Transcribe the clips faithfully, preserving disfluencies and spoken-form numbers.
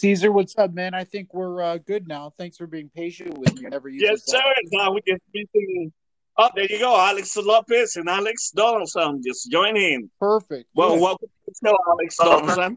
Caesar, what's up, man? I think we're uh, good now. Thanks for being patient with me. Never use Yes, this sir. app. Now we just meeting. Oh, there you go. Alex Lopez and Alex Donaldson just join in. Perfect. Well, Good. welcome to the show, Alex Donaldson.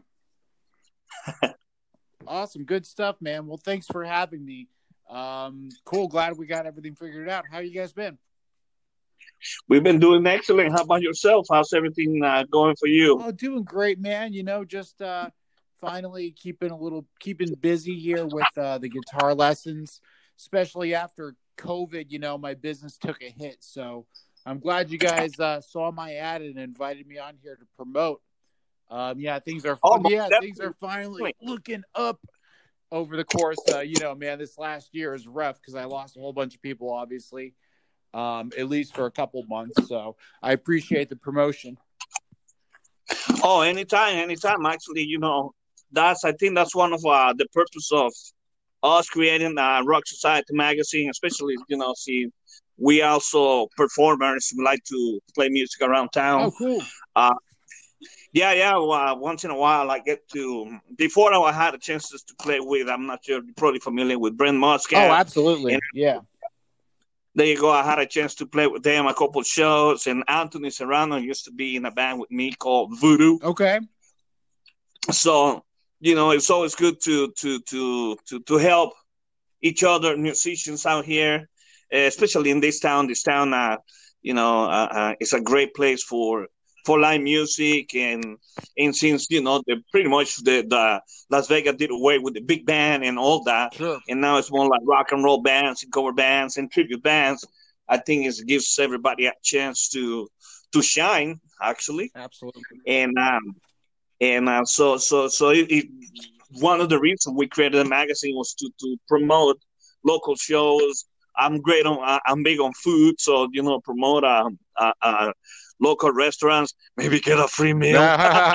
Awesome. Good stuff, man. Well, thanks for having me. Um, cool. Glad we got everything figured out. How you guys been? We've been doing excellent. How about yourself? How's everything uh, going for you? Oh, doing great, man. You know, just uh, finally keeping a little, keeping busy here with uh, the guitar lessons, especially after COVID. You know, my business took a hit. So I'm glad you guys uh, saw my ad and invited me on here to promote. Um, yeah, things are Oh, yeah, things definitely. are finally looking up over the course. Uh, you know, man, this last year is rough because I lost a whole bunch of people, obviously, um, at least for a couple months. So I appreciate the promotion. Oh, anytime, anytime. Actually, you know, that's I think that's one of uh, the purpose of us creating uh, Rock Society magazine, especially you know, see, we also performers. We like to play music around town. Oh, cool. Uh, Yeah, yeah. Well, uh, once in a while, I get to. Before I had a chance to play with, I'm not sure, you're probably familiar with Brent Oh, Muscat. And absolutely. Yeah. there you go. I had a chance to play with them a couple of shows. And Anthony Serrano used to be in a band with me called Voodoo. Okay. So, you know, it's always good to to to to, to help each other musicians out here, uh, especially in this town. This town, uh, you know, uh, uh, it's a great place for for live music, and and since you know, the pretty much the, the Las Vegas did away with the big band and all that, Sure. and now it's more like rock and roll bands and cover bands and tribute bands. I think it gives everybody a chance to to shine, actually, Absolutely. and um, and uh, so so so it, it, one of the reasons we created a magazine was to to promote local shows. I'm great on uh, I'm big on food, so you know promote uh, uh, uh, local restaurants. Maybe get a free meal.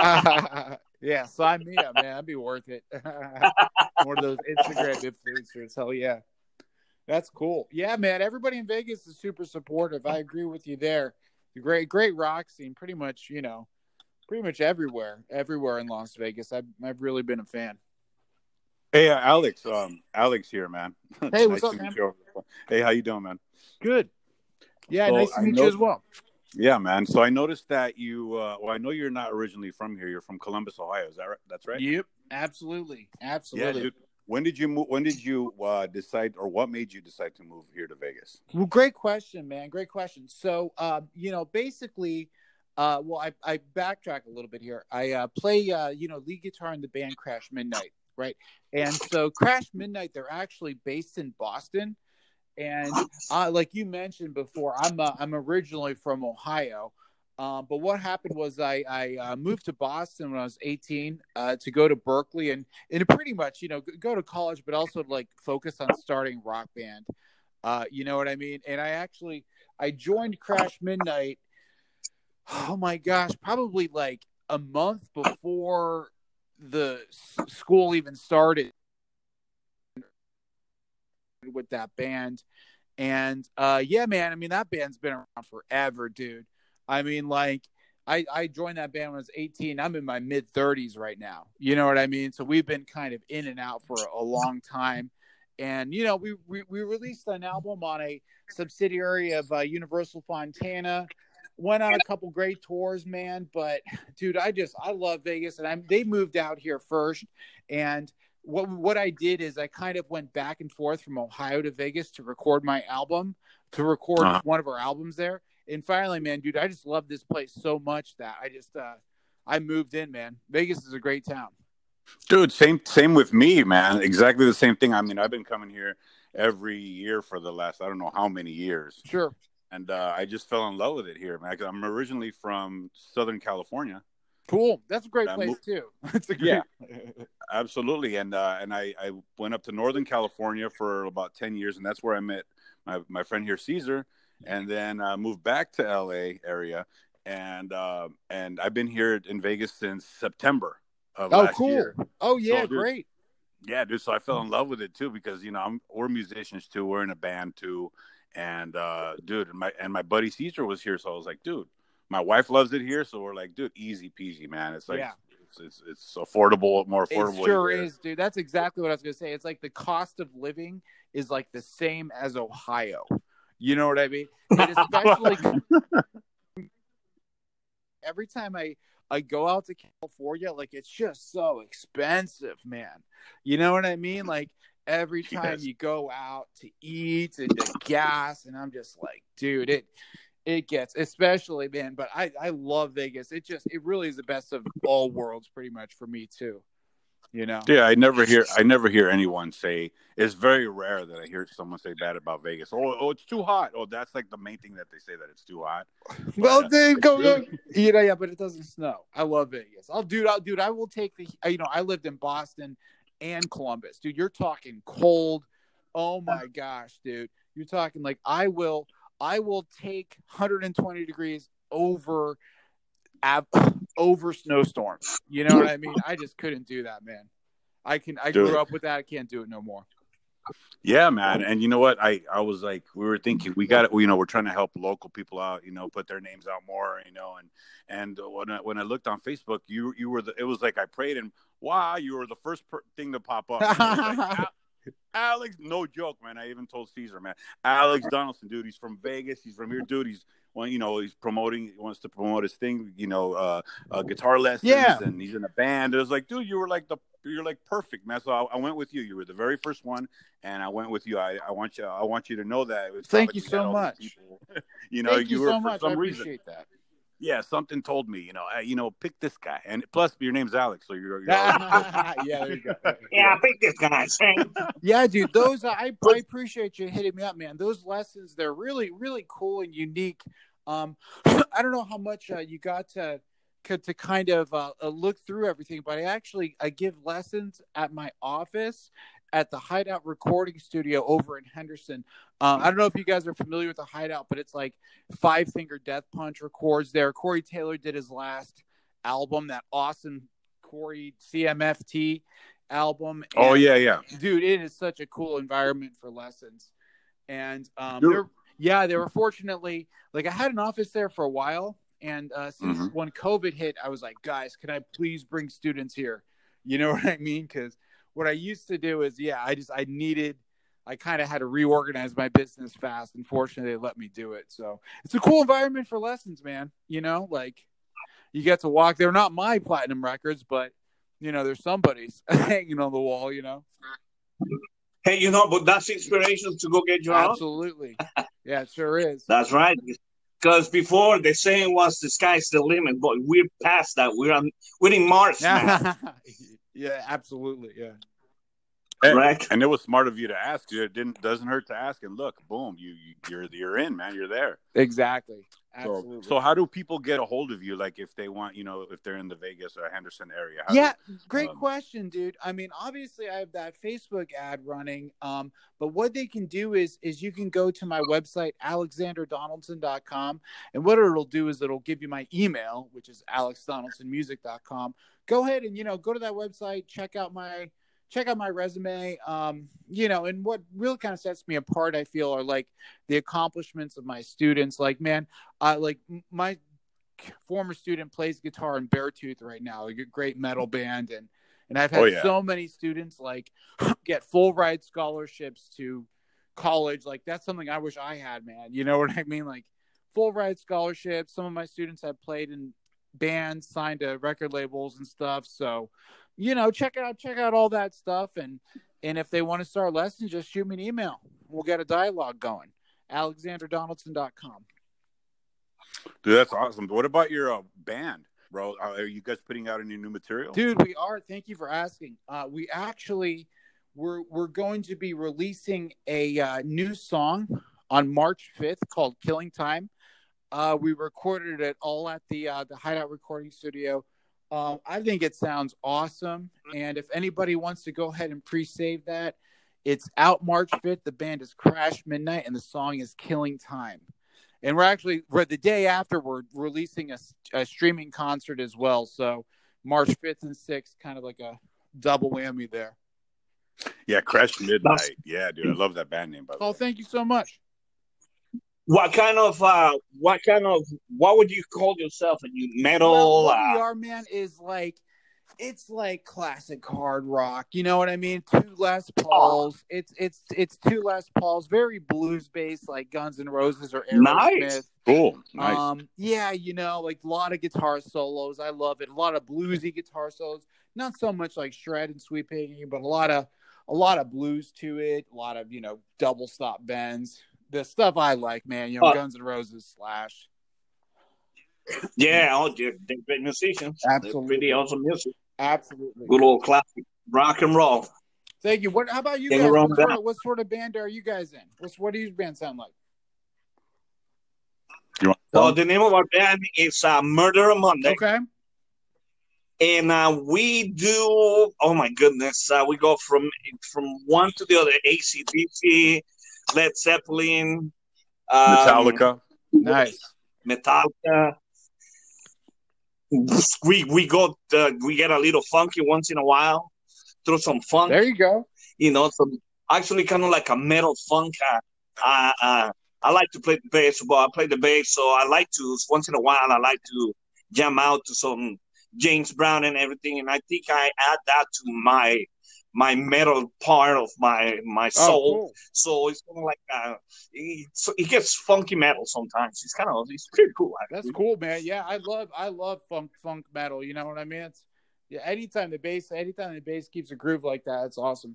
Yeah, sign me up, man. That'd be worth it. One of those Instagram influencers. Hell yeah. That's cool. Yeah, man. Everybody in Vegas is super supportive. I agree with you there. The great, great rock scene, pretty much, you know, pretty much everywhere, everywhere in Las Vegas. I've, I've really been a fan. Hey, uh, Alex. Um, Alex here, man. Hey, what's Nice up, to meet man? you over the phone. Hey, how you doing, man? Good. Yeah, So nice to I meet you know, as well. yeah, man. So I noticed that you. Uh, well, I know you're not originally from here. You're from Columbus, Ohio. Is that right? That's right. Yep, absolutely, Yeah, absolutely. dude. When did you move? When did you uh, decide, or what made you decide to move here to Vegas? Well, great question, man. Great question. So, uh, you know, basically, uh, well, I, I backtrack a little bit here. I uh, play, uh, you know, lead guitar in the band Crash Midnight, right? And so, Crash Midnight, they're actually based in Boston, and uh, like you mentioned before, I'm uh, I'm originally from Ohio. Um, but what happened was I, I uh, moved to Boston when I was eighteen uh, to go to Berkeley and, and pretty much, you know, go to college, but also like focus on starting rock band. Uh, you know what I mean? And I actually, I joined Crash Midnight. Oh my gosh, probably like a month before the s- school even started with that band. And uh, yeah, man, I mean, that band's been around forever, dude. I mean, like, I, I joined that band when I was eighteen. I'm in my mid thirties right now. You know what I mean? So we've been kind of in and out for a long time. And, you know, we, we, we released an album on a subsidiary of uh, Universal Fontana. Went on a couple great tours, man. But, dude, I just, I love Vegas. And I'm, they moved out here first. And what what I did is I kind of went back and forth from Ohio to Vegas to record my album, to record Uh-huh. one of our albums there. And finally, man, dude, I just love this place so much that I just uh, I moved in, man. Vegas is a great town. Dude, same same with me, man. Exactly the same thing. I mean, I've been coming here every year for the last I don't know how many years, Sure. and uh, I just fell in love with it here, man. 'Cause I'm originally from Southern California. Cool. That's a great I place moved, too. It's a yeah, great absolutely. And uh, and I, I went up to Northern California for about ten years, and that's where I met my, my friend here, Caesar, and then uh, moved back to L A area, and uh, and I've been here in Vegas since September of Oh, last cool. year. Oh yeah, So, dude, great. yeah, dude. So I fell in love with it too because you know I'm, we're musicians too. We're in a band too, and uh, dude, and my and my buddy Caesar was here, so I was like, dude, my wife loves it here, so we're like, dude, easy peasy, man. It's like Yeah. it's it's it's affordable, more affordable. It sure here. is, dude. That's exactly what I was gonna say. It's like the cost of living is like the same as Ohio. You know what I mean? And especially every time I I go out to California, like it's just so expensive, man. You know what I mean? Like every time yes. you go out to eat and to gas, and I'm just like, dude, it it gets, especially, man. But I I love Vegas. It just it really is the best of all worlds, pretty much for me too. You know? Yeah, I never hear I never hear anyone say. It's very rare that I hear someone say bad about Vegas. Oh, oh, it's too hot. Oh, that's like the main thing that they say, that it's too hot. But, well, uh, dude, go, really... go. You know, yeah, but it doesn't snow. I love Vegas. I'll, dude, I'll, dude, I will take the. You know, I lived in Boston and Columbus, dude. You're talking cold. Oh my gosh, dude. You're talking like I will. I will take one hundred twenty degrees over, ab, over snowstorms. You know what I mean? I just couldn't do that, man. I can. I Dude. grew up with that. I can't do it no more. Yeah, man. And you know what? I, I was like, we were thinking, we got, you know, we're trying to help local people out, you know, put their names out more, you know, and and when I, when I looked on Facebook, you you were the, it was like I prayed and wow, you were the first per- thing to pop up. Like, Alex, no joke, man. I even told Caesar, man. Alex Donaldson, dude. He's from Vegas. He's from here, dude. He's well, you know, he's promoting. He wants to promote his thing, you know, uh, uh, guitar lessons, yeah. and he's in a band. It was like, dude, you were like the, you're like perfect, man. So I, I went with you. You were the very first one, and I went with you. I, I want you, I want you to know that. It was Thank like you so much. you know, Thank you, you were so for much. some I reason. appreciate that. Yeah, something told me, you know, uh, you know, pick this guy, and plus your name's Alex, so you're. you're yeah, there you go. Yeah, pick this guy. Yeah, dude, those I, I appreciate you hitting me up, man. Those lessons, they're really, really cool and unique. Um, I don't know how much uh, you got to to kind of uh, look through everything, but I actually I give lessons at my office at the Hideout Recording Studio over in Henderson. Um, I don't know if you guys are familiar with the Hideout, but it's like Five Finger Death Punch records there. Corey Taylor did his last album, that awesome Corey C M F T album. And, oh, yeah, yeah. Dude, it is such a cool environment for lessons. And, um, they're, yeah, they were fortunately, like I had an office there for a while. And uh, since mm-hmm. when COVID hit, I was like, guys, can I please bring students here? You know what I mean? Because what I used to do is, yeah, I just, I needed, I kind of had to reorganize my business fast. Unfortunately, they let me do it. So it's a cool environment for lessons, man. You know, like you get to walk. They're not my platinum records, but, you know, there's somebody's hanging on the wall, you know. Hey, you know, but that's inspiration to go get your own. Absolutely. Yeah, it sure is. That's right. Because before the saying was the sky's the limit, but we're past that. We're on, we're in Mars now. Yeah, absolutely. Yeah. And, right. And it was smart of you to ask. It didn't doesn't hurt to ask. And look, boom, you, you you're you're in, man. You're there. Exactly. Absolutely. So, so how do people get a hold of you? Like if they want, you know, if they're in the Vegas or Henderson area? Yeah, do, great um, question, dude. I mean, obviously I have that Facebook ad running. Um, but what they can do is is you can go to my website, alexander donaldson dot com. And what it'll do is it'll give you my email, which is alex donaldson music dot com. Go ahead and, you know, go to that website, check out my check out my resume. Um, you know, and what really kind of sets me apart, I feel, are like the accomplishments of my students. Like, man, uh, like my former student plays guitar in Beartooth right now, like a great metal band. And, and I've had oh, yeah. so many students like get full ride scholarships to college. Like that's something I wish I had, man. You know what I mean? Like full ride scholarships. Some of my students have played in bands, signed to record labels and stuff. So, you know, check out, check out all that stuff. And, and if they want to start lessons, just shoot me an email. We'll get a dialogue going. alexander donaldson dot com. Dude, that's awesome. What about your uh, band, bro? Are you guys putting out any new material? Dude, we are. Thank you for asking. Uh, we actually, we're, we're going to be releasing a uh, new song on March fifth called Killing Time. Uh, we recorded it all at the uh, the Hideout Recording Studio. Um, I think it sounds awesome. And if anybody wants to go ahead and pre-save that, it's out March fifth. The band is Crash Midnight, and the song is Killing Time. And we're actually, we're the day after, we're releasing a, a streaming concert as well. So March fifth and sixth, kind of like a double whammy there. Yeah, Crash Midnight. Yeah, dude, I love that band name, by the oh, way. Oh, thank you so much. What kind of, uh, what kind of, what would you call yourself? Are you metal? Well, what uh... we are, man, is like it's like classic hard rock. You know what I mean? Two Les Pauls. It's it's it's two Les Pauls, very blues based, like Guns N' Roses or Aerosmith. Nice. Cool. Nice. Um, yeah, you know, like a lot of guitar solos. I love it. A lot of bluesy guitar solos. Not so much like shred and sweeping, but a lot of a lot of blues to it. A lot of, you know, double stop bends. The stuff I like, man. You know, Uh, Guns N' Roses, Slash. Yeah, oh, they're, they're great musicians. They're Absolutely. pretty awesome music. Absolutely. Good old classic rock and roll. Thank you. What? How about you Can't guys? go wrong What with sort, that. of, what sort of band are you guys in? What's what do your band sound like? You want to Well, tell the name of our band is uh, Murder Monday. Okay. And uh, we do, oh my goodness, uh, we go from from one to the other. A C D C, Led Zeppelin, um, Metallica. Nice. Metallica. We we go uh, we get a little funky once in a while, throw some funk, There you go. you know, some actually kind of like a metal funk. Uh, uh, uh, I like to play the bass, but I play the bass, so I like to once in a while I like to jam out to some James Brown and everything, and I think I add that to my my metal part of my my soul. Oh, cool. So it's kind of like uh, it, so it gets funky metal sometimes. It's kind of it's pretty cool. Actually. That's cool, man. Yeah, I love I love funk funk metal. You know what I mean? It's yeah. Anytime the bass, anytime the bass keeps a groove like that, it's awesome.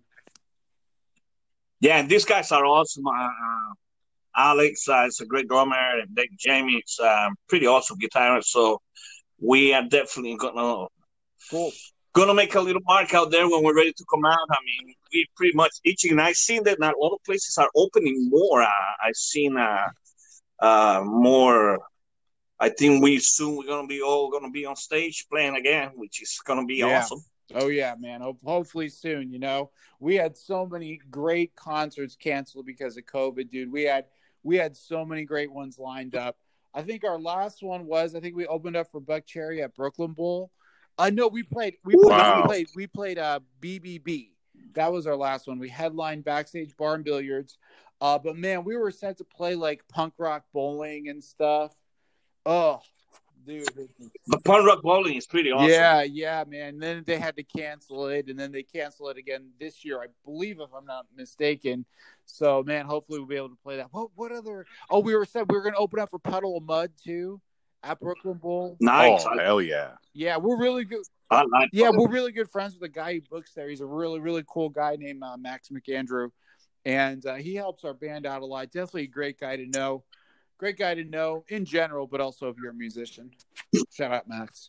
Yeah, and these guys are awesome. Uh, uh, Alex uh, is a great drummer, and Dave Jamie is uh, pretty awesome guitarist. So we are definitely gonna Cool. gonna make a little mark out there when we're ready to come out. I mean, we pretty much itching. And I've seen that a lot of places are opening more. Uh, I've seen uh, uh, more. I think we soon we're gonna be all gonna be on stage playing again, which is gonna be Yeah. awesome. Oh yeah, man. Ho- hopefully soon. You know, we had so many great concerts canceled because of COVID, dude. We had we had so many great ones lined up. I think our last one was I think we opened up for Buck Cherry at Brooklyn Bowl. Uh no, we played we played Wow. we played we played uh B B B. That was our last one. We headlined Backstage Bar and Billiards. Uh but man, we were set to play like punk rock bowling and stuff. Oh, dude. But punk rock bowling is pretty awesome. Yeah, yeah, man. Then they had to cancel it, and then they cancel it again this year, I believe, if I'm not mistaken. So, man, hopefully we'll be able to play that. What what other? Oh, we were said we were going to open up for Puddle of Mud too at Brooklyn Bowl. Nice. Oh, I, hell yeah. Yeah, we're really good. I like. Yeah, we're really good friends with the guy who books there. He's a really really cool guy named uh, Max McAndrew, and uh, he helps our band out a lot. Definitely a great guy to know. Great guy to know in general, but also if you're a musician. Shout out, Max.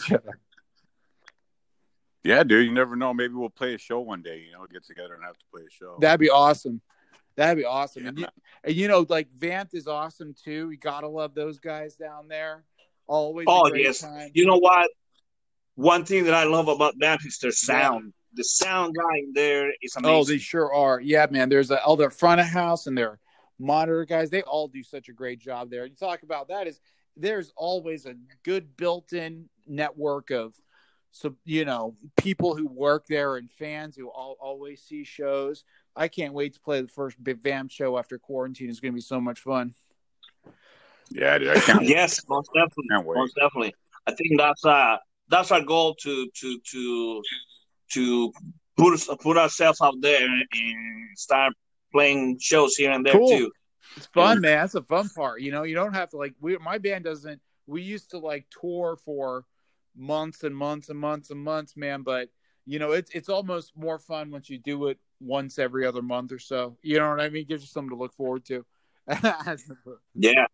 Yeah, dude, you never know. Maybe we'll play a show one day, you know, get together and have to play a show. That'd be awesome. That'd be awesome. Yeah. And, you, and you know, like Vanth is awesome too. You gotta love those guys down there. Always. Oh a great yes. time. You know what? One thing that I love about them is their sound. Yeah. The sound guy in there is amazing. Oh, they sure are. Yeah, man. There's a, oh, their front of house and their monitor guys. They all do such a great job there. You talk about that is there's always a good built-in network of, so you know, people who work there and fans who all, always see shows. I can't wait to play the first Big Vamp show after quarantine. It's going to be so much fun. Yeah, dude, I can't Yes, most definitely. Can't wait. Most definitely. I think that's uh that's our goal to to to to put us, put ourselves out there and start playing shows here and there Cool. too. It's fun, man. That's the fun part. You know, you don't have to like. We, my band doesn't. We used to like tour for months and months and months and months, man. But you know, it's it's almost more fun once you do it once every other month or so. You know what I mean? It gives you something to look forward to. Yeah.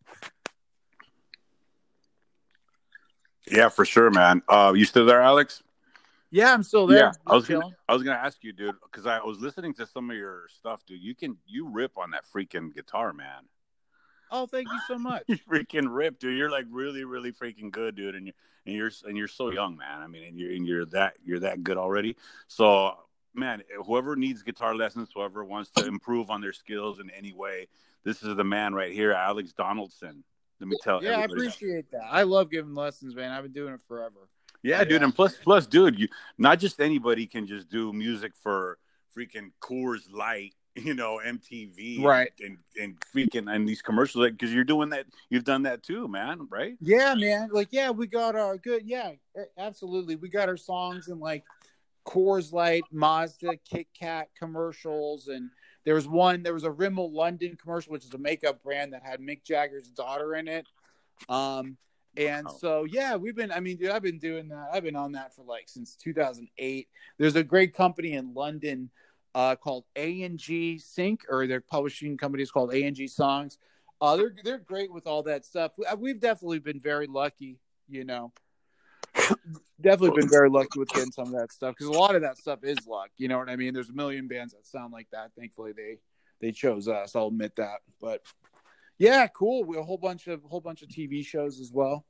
Yeah, for sure, man. Uh, you still there, Alex? Yeah, I'm still there. Yeah, I was Chilling. gonna, I was gonna ask you, dude, because I was listening to some of your stuff, dude. You can you rip on that freaking guitar, man. Oh, thank you so much. You freaking rip, dude. You're like really, really freaking good, dude. And you and you're and you're so young, man. I mean, and you're and you're that you're that good already. So, man, whoever needs guitar lessons, whoever wants to improve on their skills in any way, this is the man right here, Alex Donaldson. Let me tell. Yeah, I everybody that. appreciate that. I love giving lessons, man. I've been doing it forever. Yeah, dude, and plus, plus, dude, you not just anybody can just do music for freaking Coors Light you know, M T V right? and and, and freaking and these commercials, because you're doing that. You've done that too, man, right? Yeah, man. Like, yeah, we got our good. Yeah, absolutely. We got our songs in like Coors Light, Mazda, Kit Kat commercials, and there was one. There was a Rimmel London commercial, which is a makeup brand that had Mick Jagger's daughter in it. Um, and Wow. so yeah, we've been. I mean, dude, I've been doing that. I've been on that for like since two thousand eight. There's a great company in London uh, called A and G Sync, or their publishing company is called A and G Songs. Uh, they're they're great with all that stuff. We've definitely been very lucky, you know. Definitely been very lucky with getting some of that stuff, because a lot of that stuff is luck. You know what I mean? There's a million bands that sound like that. Thankfully, they they chose us. I'll admit that. But yeah, cool. We a whole bunch of whole bunch of T V shows as well.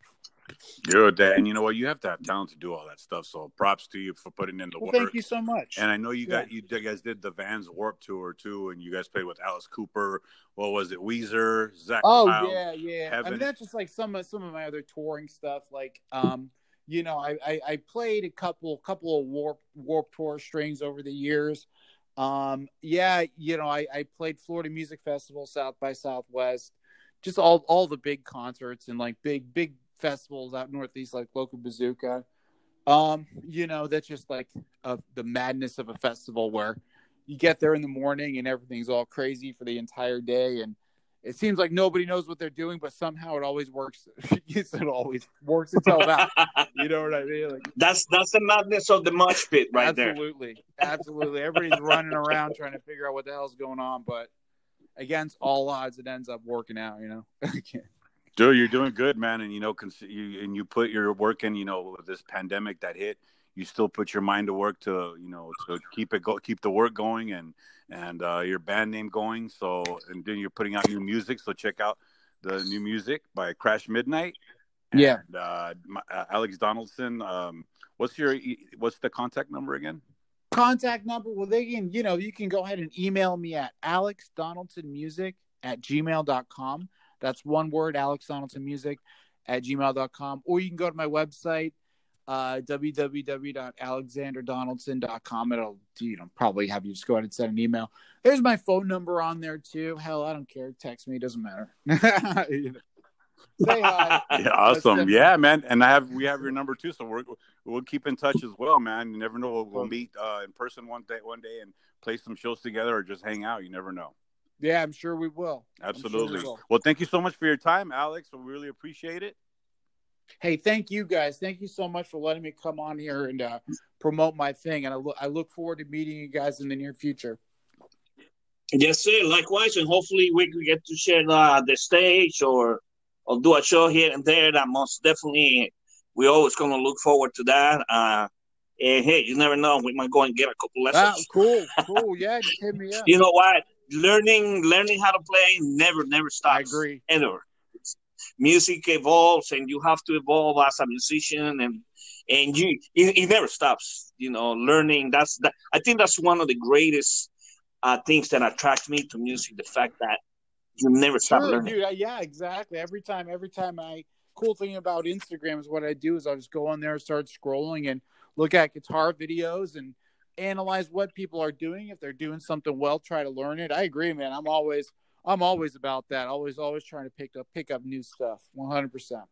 Good, and you know what? You have to have talent to do all that stuff. So props to you for putting in the Well, work. thank you so much. And I know you Yeah. got you, you guys did the Vans Warped Tour too, and you guys played with Alice Cooper. What was it? Weezer, Zach Oh Wild, yeah, yeah. Heaven. I mean, that's just like some of some of my other touring stuff. Like, um, you know, I, I, I played a couple couple of Warp Warp Tour strings over the years. Um, yeah, you know, I, I played Florida Music Festival, South by Southwest, just all all the big concerts and like big big festivals out northeast, like Local Bazooka. Um, you know, that's just like uh, the madness of a festival where you get there in the morning and everything's all crazy for the entire day, and it seems like nobody knows what they're doing, but somehow it always works. It always works until that. You know what I mean? Like, that's that's the madness of the mosh pit right there. absolutely, absolutely. Everybody's running around trying to figure out what the hell's going on, but against all odds, it ends up working out. You know. Dude, you're doing good, man, and you know, cons- you, and you put your work in. You know, with this pandemic that hit, you still put your mind to work to, you know, to keep it go, keep the work going, and and uh, your band name going. So, and then you're putting out new music. So check out the new music by Crash Midnight. And, Yeah. uh, my, uh, Alex Donaldson. Um, what's your what's the contact number again? Contact number. Well, they can, you know, you can go ahead and email me at alexdonaldsonmusic at gmail dot com. That's one word, alexdonaldsonmusic at gmail dot com. Or you can go to my website, uh, w w w dot alexander donaldson dot com. It'll, you know, probably have you just go ahead and send an email. There's my phone number on there too. Hell, I don't care. Text me. It doesn't matter. You know. Say hi. Yeah, awesome. Yeah, man. And I have we have your number too, so we're, we'll keep in touch as well, man. You never know. We'll, we'll meet uh, in person one day, one day, and play some shows together, or just hang out. You never know. Yeah, I'm sure we will. Absolutely. Sure we will. Well, thank you so much for your time, Alex. We really appreciate it. Hey, thank you guys. Thank you so much for letting me come on here and uh, promote my thing. And I look, I look forward to meeting you guys in the near future. Yes, sir. Likewise, and hopefully we can get to share uh, the stage or or do a show here and there. That most definitely, we're always going to look forward to that. Uh, and hey, you never know. We might go and get a couple lessons. Wow, cool, cool. Yeah, just hit me up. You know what? Learning, learning how to play never, never stops. I agree. Ever. Music evolves, and you have to evolve as a musician, and and you it, it never stops. You know, learning. That's that. I think that's one of the greatest uh, things that attract me to music. The fact that you never stop Sure, learning. dude. Yeah, exactly. Every time, every time I. Cool thing about Instagram is what I do is I'll just go on there, start scrolling, and look at guitar videos and analyze what people are doing. If they're doing something well, try to learn it. I agree, man. I'm always, I'm always about that. Always, always trying to pick up, pick up new stuff. one hundred percent.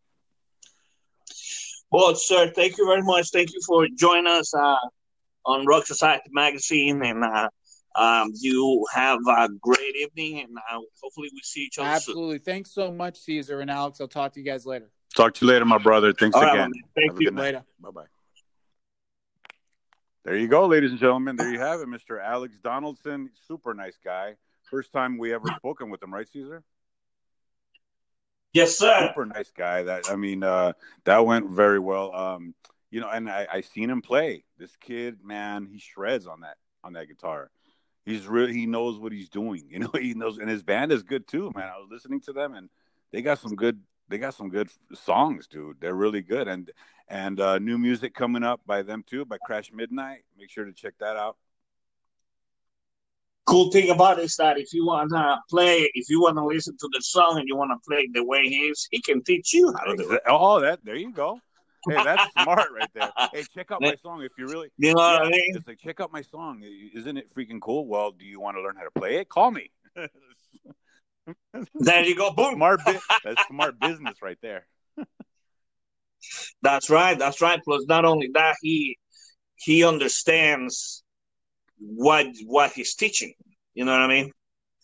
Well, sir, thank you very much. Thank you for joining us uh, on Rock Society Magazine, and uh, um, you have a great evening, and uh, hopefully we see each other Absolutely. soon. Thanks so much, Caesar and Alex. I'll talk to you guys later. Talk to you later, my brother. Thanks All right, again. man. Thank Have a you. good night. Later. Bye-bye. There you go, ladies and gentlemen. There you have it, Mister Alex Donaldson. Super nice guy. First time we ever spoken with him, right, Caesar? Yes, sir. Super nice guy. That I mean, uh, that went very well. Um, you know, and I, I seen him play. This kid, man, he shreds on that on that guitar. He's really he knows what he's doing. You know, he knows, and his band is good too, man. I was listening to them, and they got some good they got some good songs, dude. They're really good, and and uh, new music coming up by them too, by Crash Midnight. Make sure to check that out. Cool thing about it is that if you want to play, if you want to listen to the song and you want to play the way he is, he can teach you how to do it. Oh, that there you go. Hey, that's smart right there. Hey, check out my song if you really. You know yeah, what I mean? It's like, check out my song. Isn't it freaking cool? Well, do you want to learn how to play it? Call me. There you go. Boom. Smart bi- That's smart business right there. That's right. That's right. Plus, not only that, he he understands what what he's teaching. You know what I mean?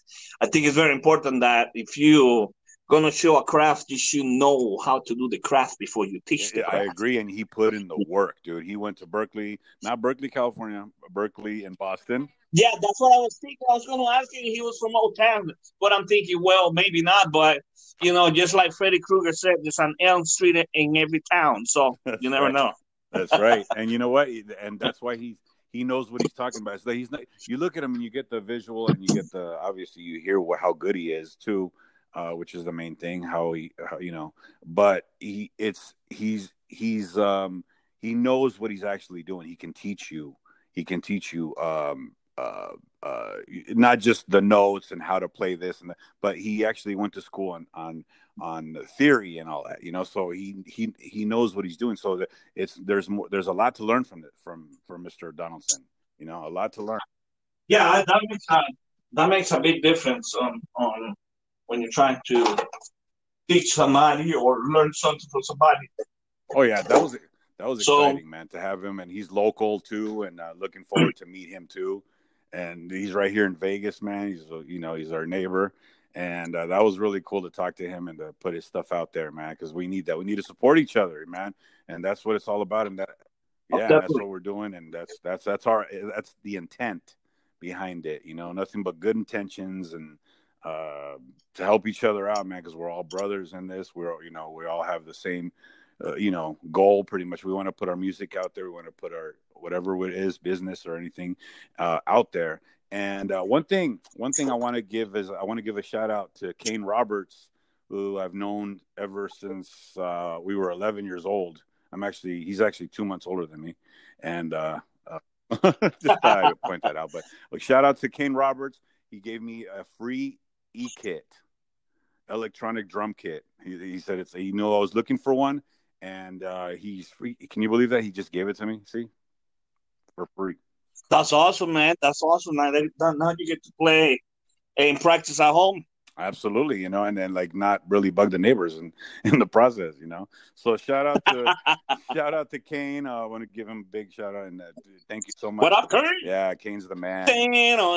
I think it's very important that if you gonna show a craft, you should know how to do the craft before you teach the craft. I agree, and he put in the work, dude. He went to Berkeley, not Berkeley, California, Berkeley in Boston. Yeah, that's what I was thinking. I was going to ask you. He was from Old Town, but I'm thinking, well, maybe not. But you know, just like Freddy Krueger said, there's an Elm Street in every town, so that's you never right. know. That's right, and you know what? And that's why he's he knows what he's talking about. So he's not. You look at him and you get the visual, and you get the obviously you hear what, how good he is too. Uh, which is the main thing, how he, how, you know, but he, it's, he's, he's, um, he knows what he's actually doing. He can teach you, he can teach you, um, uh, uh, not just the notes and how to play this and that, but he actually went to school on, on, on theory and all that, you know, so he, he, he knows what he's doing. So that it's, there's more, there's a lot to learn from it, from, from Mister Donaldson, you know, a lot to learn. Yeah, that makes a, that makes a big difference on, on, when you're trying to teach somebody or learn something from somebody. Oh yeah, that was that was so, exciting, man, to have him, and he's local too, and uh, looking forward to meet him too. And he's right here in Vegas, man. He's you know he's our neighbor, and uh, that was really cool to talk to him and to put his stuff out there, man, because we need that. We need to support each other, man, and that's what it's all about. And that, yeah, oh, that's what we're doing, and that's that's that's our that's the intent behind it. You know, nothing but good intentions and. Uh, to help each other out, man, because we're all brothers in this. We're, you know, we all have the same, uh, you know, goal pretty much. We want to put our music out there. We want to put our, whatever it is, business or anything uh, out there. And uh, one thing, one thing I want to give is I want to give a shout out to Kane Roberts, who I've known ever since uh, we were eleven years old. I'm actually, he's actually two months older than me. And uh, uh, just thought I would point that out. But like, shout out to Kane Roberts. He gave me a free E-kit, electronic drum kit. He, he said it's, you know, I was looking for one, and uh, he's free. Can you believe that? He just gave it to me, see, for free. That's awesome, man. That's awesome. Now, now you get to play and practice at home. Absolutely, you know, and then like not really bug the neighbors in, in the process, you know. So shout out to shout out to Kane. Uh, I want to give him a big shout out and uh, thank you so much. What up, Kane? Yeah, Kane's the man. Oh,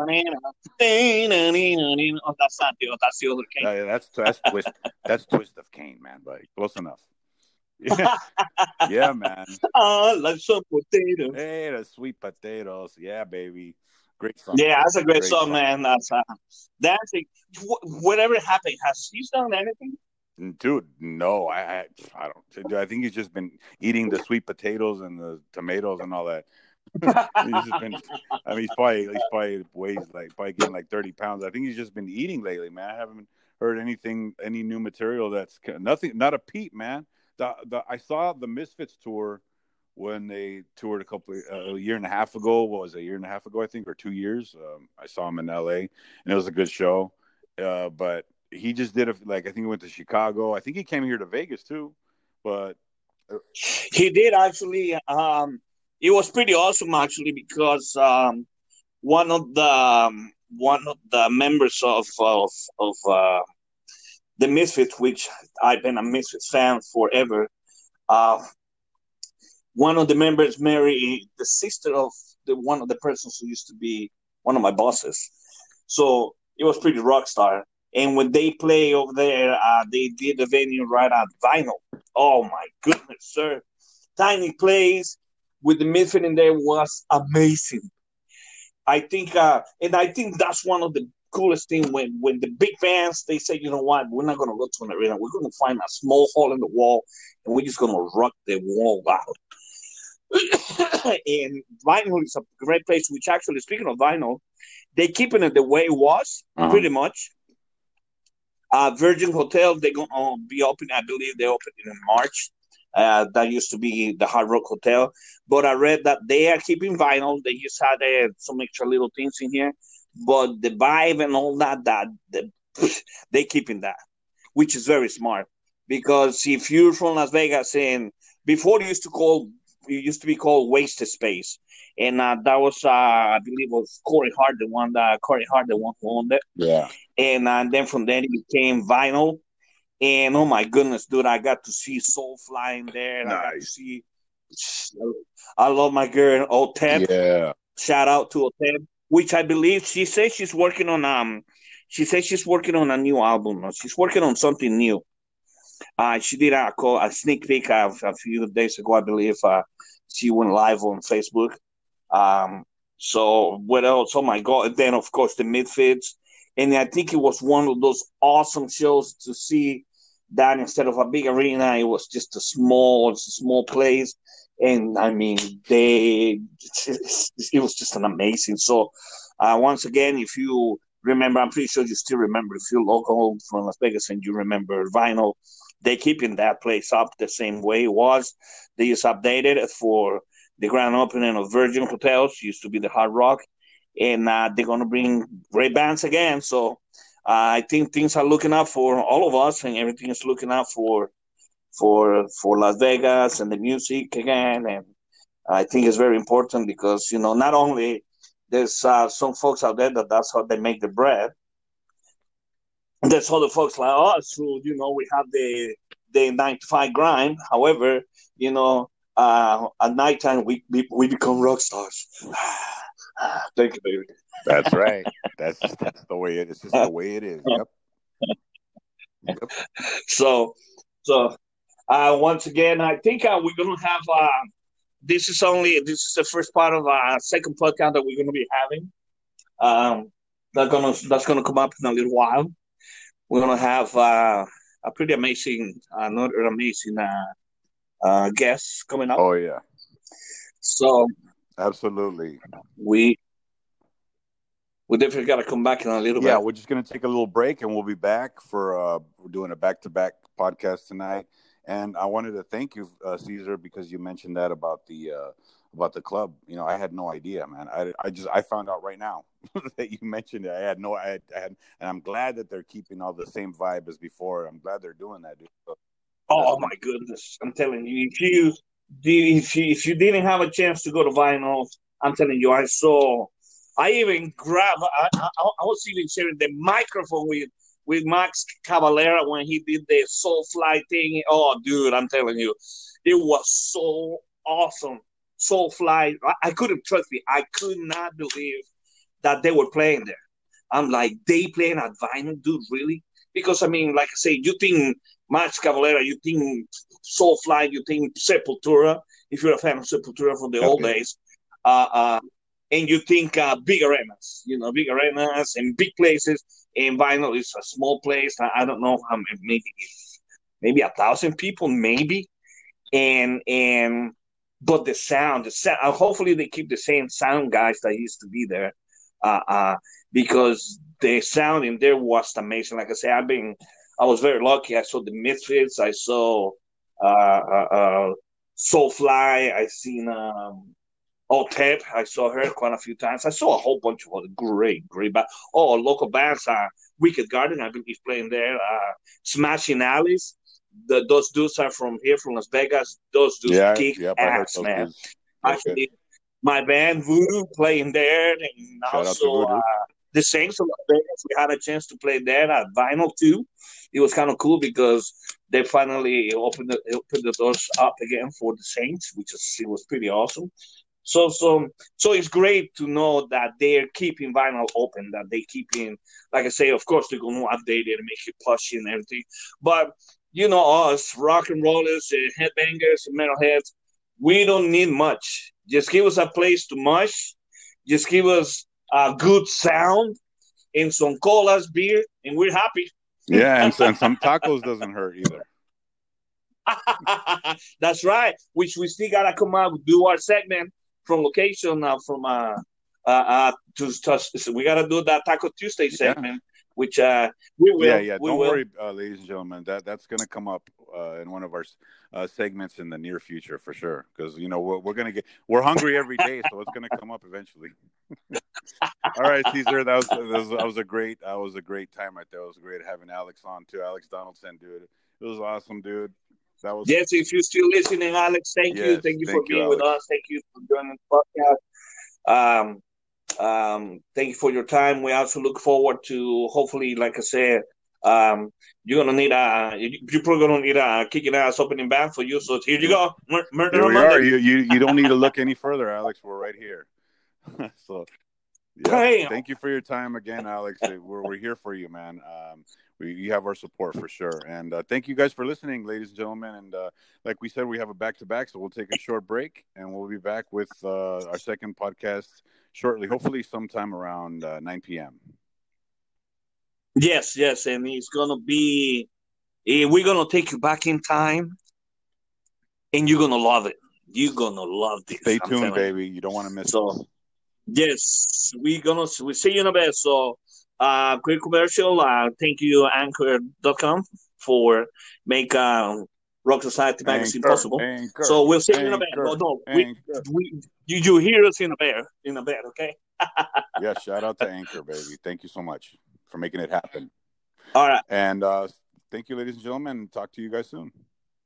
that's not the that's the other Kane. Uh, that's that's twist that's twist of Kane, man. But close enough. Yeah, yeah, man. Oh, like some potatoes. Hey, the sweet potatoes. Yeah, baby. Great song. Yeah, that's a great, great song, song, man. That's uh, dancing. Whatever happened, has he done anything? Dude, no, I, I, I don't. I think he's just been eating the sweet potatoes and the tomatoes and all that. he's just been. I mean, he's probably he's probably weighs like probably getting like thirty pounds. I think he's just been eating lately, man. I haven't heard anything, any new material. That's nothing, not a peep, man. The the I saw the Misfits tour. When they toured a couple uh, a year and a half ago, what was it, a year and a half ago, I think, or two years? Um, I saw him in L A, and it was a good show. Uh, but he just did a, like I think he went to Chicago. I think he came here to Vegas too. But he did actually. Um, it was pretty awesome actually because um, one of the um, one of the members of of of uh, the Misfits, which I've been a Misfits fan forever. Uh, One of the members married the sister of the one of the persons who used to be one of my bosses. So it was pretty rock star. And when they play over there, uh, they did the venue right at Vinyl. Oh, my goodness, sir. Tiny place with the Misfit in there was amazing. I think, uh, and I think that's one of the coolest things when, when the big bands, they say, you know what, we're not going to go to an arena. We're going to find a small hole in the wall, and we're just going to rock the wall out. And Vinyl is a great place, which actually, speaking of Vinyl, they're keeping it the way it was, uh-huh. pretty much. Uh, Virgin Hotel, they're going to be open, I believe they opened in March. Uh, that used to be the Hard Rock Hotel. But I read that they are keeping Vinyl. They just had uh, some extra little things in here. But the vibe and all that, that the, they're keeping that, which is very smart. Because if you're from Las Vegas and before it used to call it used to be called Wasted Space, and uh, that was uh, I believe it was Corey Hart, the one that Corey Hart, the one who owned it. Yeah. And uh, then from then it became Vinyl. And oh my goodness, dude, I got to see Soulfly in there. Nice. I got to see. I love my girl Otep. Yeah. Shout out to Otep, which I believe she says she's working on. Um, she says she's working on a new album. She's working on something new. Uh, she did a call a sneak peek a, a few days ago, I believe. Uh, she went live on Facebook. Um, so what else? Oh my God! And then of course the Misfits, and I think it was one of those awesome shows to see that instead of a big arena, it was just a small, a small place. And I mean, they it was just an amazing. So uh, once again, if you remember, I'm pretty sure you still remember. If you're local from Las Vegas and you remember Vinyl, they keeping that place up the same way it was. They just updated it for the grand opening of Virgin Hotels. Used to be the Hard Rock, and uh, they're gonna bring great bands again. So uh, I think things are looking up for all of us, and everything is looking up for for for Las Vegas and the music again. And I think it's very important because you know not only there's uh, some folks out there that that's how they make the bread. There's other folks like us who you know we have the the nine to five grind. However, you know uh, at nighttime we, we we become rock stars. Thank you, baby. That's right. That's that's the way it is. Just the way it is. Yep. Yep. So, so uh, once again, I think uh, we're gonna have. Uh, this is only this is the first part of our second podcast that we're gonna be having. Um, that's gonna that's gonna come up in a little while. We're gonna have uh, a pretty amazing, another amazing uh, uh, guest coming up. Oh yeah. So absolutely. We. We definitely got to come back in a little yeah, bit. We're just going to take a little break, and we'll be back for uh, we're doing a back-to-back podcast tonight. And I wanted to thank you, uh, Caesar, because you mentioned that about the uh, about the club. You know, I had no idea, man. I, I just I found out right now that you mentioned it. I had no, I had, I had, and I'm glad that they're keeping all the same vibe as before. I'm glad they're doing that, dude. So, oh my goodness, I'm telling you, if you if you if you didn't have a chance to go to Vinyl, I'm telling you, I saw. I even grabbed. I, I, I was even sharing the microphone with with Max Cavalera when he did the Soulfly thing. Oh, dude, I'm telling you, it was so awesome. Soulfly, I, I couldn't trust me. I could not believe that they were playing there. I'm like, they playing at Vinyl, dude, really? Because I mean, like I say, you think Max Cavalera, you think Soulfly, you think Sepultura. If you're a fan of Sepultura from the okay. old days, uh, uh. And you think uh, big arenas, you know, big arenas and big places. And Vinyl is a small place. I don't know how many, maybe maybe a thousand people, maybe. And and but the sound, the sound. Uh, hopefully they keep the same sound guys that used to be there, uh, uh, because the sound in there was amazing. Like I said, I've been, I was very lucky. I saw the Misfits. I saw uh, uh, uh, Soulfly. I seen. Um, Otep, I saw her quite a few times. I saw a whole bunch of other great, great bands. Oh, local bands, uh, Wicked Garden, I believe, playing there. Uh, Smashing Alice, the, those dudes are from here, from Las Vegas. Those dudes yeah, kick yep, ass, man. Okay. Actually, my band Voodoo playing there, and Shout also uh, the Saints of Las Vegas. We had a chance to play there at Vinyl too. It was kind of cool because they finally opened the, opened the doors up again for the Saints, which is, it was pretty awesome. So, so, so it's great to know that they're keeping Vinyl open, that they keeping, like I say, of course, they're going to update it and make it pushy and everything. But, you know, us rock and rollers and headbangers and metalheads, we don't need much. Just give us a place to mush. Just give us a good sound and some colas, beer, and we're happy. Yeah, and, and some tacos doesn't hurt either. That's right. Which we still got to come out and do our segment. From location, uh, from uh, uh, uh, to, to so we gotta do that Taco Tuesday segment, yeah. which uh, we will. Yeah, yeah. We Don't will. worry, uh, ladies and gentlemen. That that's gonna come up uh, in one of our uh, segments in the near future for sure. Because you know we're, we're gonna get we're hungry every day, so it's gonna come up eventually. All right, Caesar. That was, that was that was a great that was a great time right there. It was great having Alex on too. Alex Donaldson, dude. It was awesome, dude. that was. Yes, if you're still listening, Alex, thank yes, you. Thank you thank for you, being Alex. with us. Thank you for joining the podcast. Um, um, thank you for your time. We also look forward to, hopefully, like I said, um, you're gonna need a you're probably gonna need a kicking ass opening band for you. So here you go, Mur- Murder Here on we Monday. are. You, you you don't need to look any further, Alex. We're right here. So, yeah. Hey. Thank you for your time again, Alex. We're we're here for you, man. Um, we you have our support for sure. And uh, thank you guys for listening, ladies and gentlemen. And uh, like we said, we have a back to back, so we'll take a short break, and we'll be back with uh, our second podcast shortly. Hopefully, sometime around uh, nine p.m. Yes, yes, and it's gonna be. eh, We're gonna take you back in time, and you're gonna love it. You're gonna love this. Stay I'm tuned, telling you. baby. You don't want to miss So, it. yes, we're gonna we see you in a bit. So, uh, quick commercial. Uh, thank you, Anchor dot com, for make um, Rock Society magazine Anchor, possible. anchor, So we'll see you in a bit. anchor, Oh, no, we, anchor. we you, you hear us in a bit, in a bit, okay? Yeah, shout out to Anchor, baby. Thank you so much for making it happen. All right. And uh, thank you, ladies and gentlemen. Talk to you guys soon.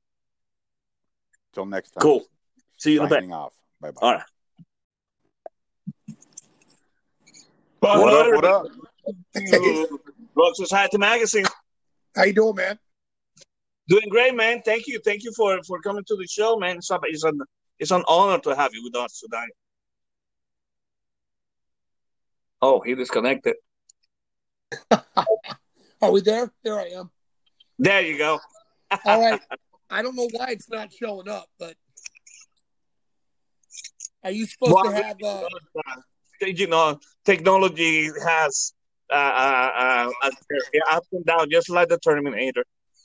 Till next time. Cool. See you in a bit. Signing off. Bye bye. All right. What up? What up? Rock Society magazine. How you doing, man? Doing great, man. Thank you. Thank you for, for coming to the show, man. It's, a, it's, an, it's an honor to have you with us tonight. Oh, he disconnected. Are we there? There I am. There you go. All right. I don't know why it's not showing up, but are you supposed Well, to have? Uh... You know, technology has uh, uh, uh, up and down, just like the Terminator.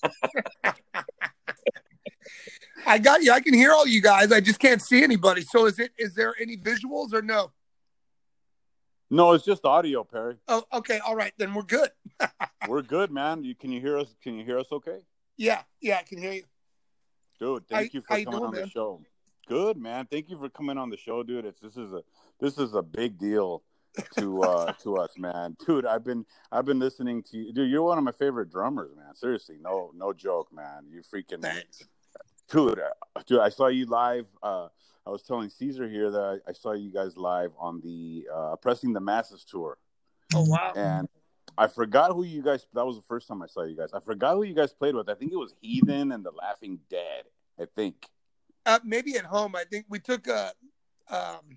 I got you. I can hear all you guys. I just can't see anybody. So is it? Is there any visuals or no? No, it's just audio, Perry. Oh, okay. All right, then we're good. We're good, man. You can you hear us? Can you hear us? Okay. Yeah, yeah, I can hear you. Dude, thank I, you for you coming doing, on man? the show. Good, man. Thank you for coming on the show, dude. It's this is a this is a big deal to uh to us, man. Dude, I've been I've been listening to you. Dude, you're one of my favorite drummers, man. Seriously, no no joke, man. You freaking Thanks. Dude, uh, dude, I saw you live. Uh, I was telling Caesar here that I, I saw you guys live on the uh, Pressing the Masses tour. Oh wow! And I forgot who you guys. That was the first time I saw you guys. I forgot who you guys played with. I think it was Heathen and the Laughing Dead. I think. Uh, maybe at home. I think we took a. Um,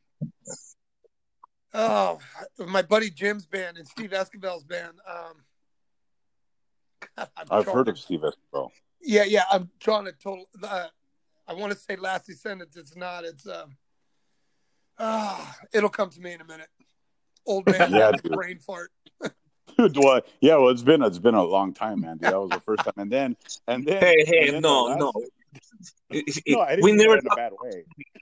oh, my buddy Jim's band and Steve Esquivel's band. Um, God, I've heard to... of Steve Esquivel. Yeah, yeah. I'm trying to total. Uh, I want to say Last Descendants. It's not. It's um. Ah, it'll come to me in a minute. Old man, yeah, brain fart. Dude, what? Yeah, well, it's been it's been a long time, man. Dude, that was the first time, and then and then. Hey, hey, then no, last... no. No, I didn't we mean never that in a bad way.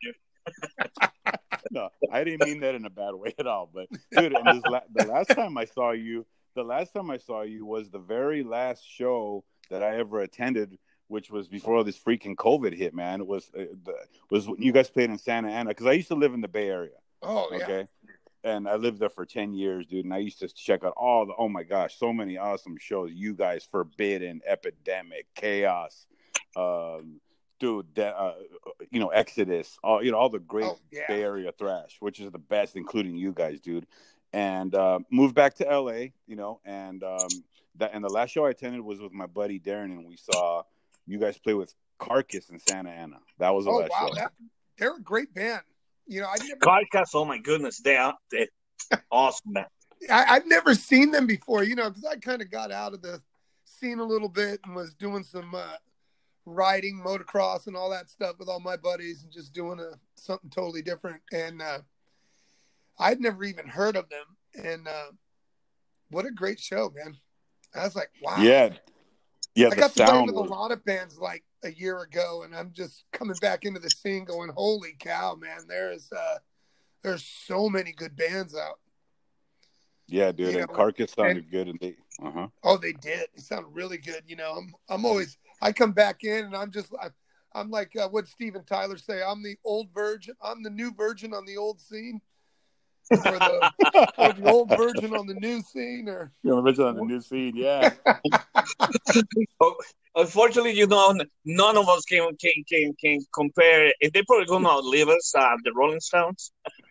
No, I didn't mean that in a bad way at all. But dude, and this la- the last time I saw you, the last time I saw you was the very last show that I ever attended, which was before this freaking COVID hit, man. It was uh, the, was when you guys played in Santa Ana, because I used to live in the Bay Area. Oh, yeah. Okay. And I lived there for ten years, dude. And I used to check out all the, oh my gosh, so many awesome shows. You guys, Forbidden, Epidemic, Chaos, um, dude, that, uh, you know, Exodus, all, you know, all the great oh, yeah. Bay Area thrash, which is the best, including you guys, dude. And uh, moved back to L A, you know, and um, that, and the last show I attended was with my buddy Darren, and we saw you guys play with Carcass in Santa Ana. That was the oh, last wow. show. That, they're a great band. You know, I never. Carcass, oh my goodness, they are they're awesome, man. I, I've never seen them before, you know, because I kind of got out of the scene a little bit and was doing some uh, riding, motocross, and all that stuff with all my buddies, and just doing a something totally different. And uh, I'd never even heard of them. And uh, what a great show, man! I was like, wow. Yeah, yeah. I the got to play sound with was... a lot of bands like a year ago, and I'm just coming back into the scene, going, "Holy cow, man! There's uh, there's so many good bands out." Yeah, dude, you and know, Carcass sounded and, good, and they, uh huh. Oh, they did. They sounded really good. You know, I'm, I'm always, I come back in, and I'm just, I'm, I'm like, uh, what Steven Tyler say? I'm the old virgin. I'm the new virgin on the old scene, or the, or the old virgin on the new scene, or you know, virgin on the new scene. Yeah. oh, unfortunately, you know, none of us can can can, can compare. And they're probably going to outlive us, uh, the Rolling Stones.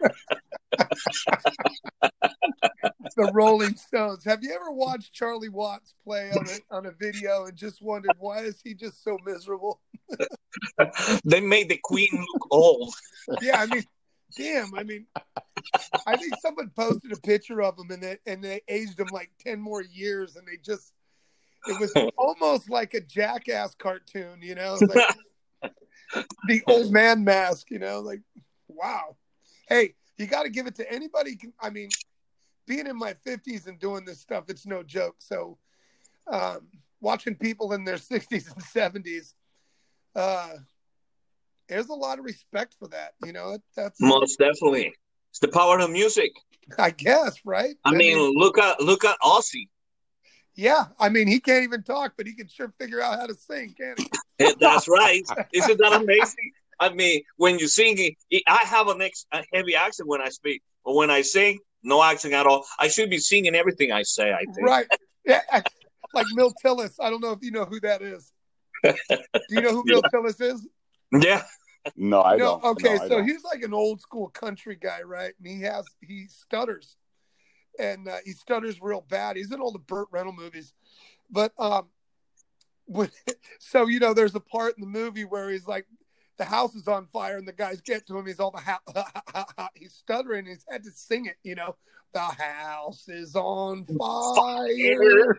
The Rolling Stones. Have you ever watched Charlie Watts play on a on a video and just wondered why is he just so miserable? They made the Queen look old. Yeah, I mean, damn. I mean, I think someone posted a picture of him and they and they aged him like ten more years, and they just it was almost like a Jackass cartoon, you know, it's like the old man mask, you know, like wow. Hey, you got to give it to anybody. I mean, being in my fifties and doing this stuff, it's no joke. So, um, watching people in their sixties and seventies, uh, there's a lot of respect for that. You know, that's most definitely. It's the power of music. I guess, right? I, I mean, mean, look at look at Ozzy. Yeah, I mean, he can't even talk, but he can sure figure out how to sing, can't he? That's right. Isn't that amazing? I mean, when you sing, I have an ex, a heavy accent when I speak, but when I sing, no accent at all. I should be singing everything I say, I think. Right. Yeah, like Milt Tillis. I don't know if you know who that is. Do you know who Milt Yeah. Tillis is? Yeah. No, I no, don't. Okay, no, I so don't. he's like an old school country guy, right? And he has, he stutters. And uh, he stutters real bad. He's in all the Burt Reynolds movies. But, um, when, so, you know, there's a part in the movie where he's like, the house is on fire and the guys get to him. He's all the house, he's stuttering. He's had to sing it, you know, the house is on fire.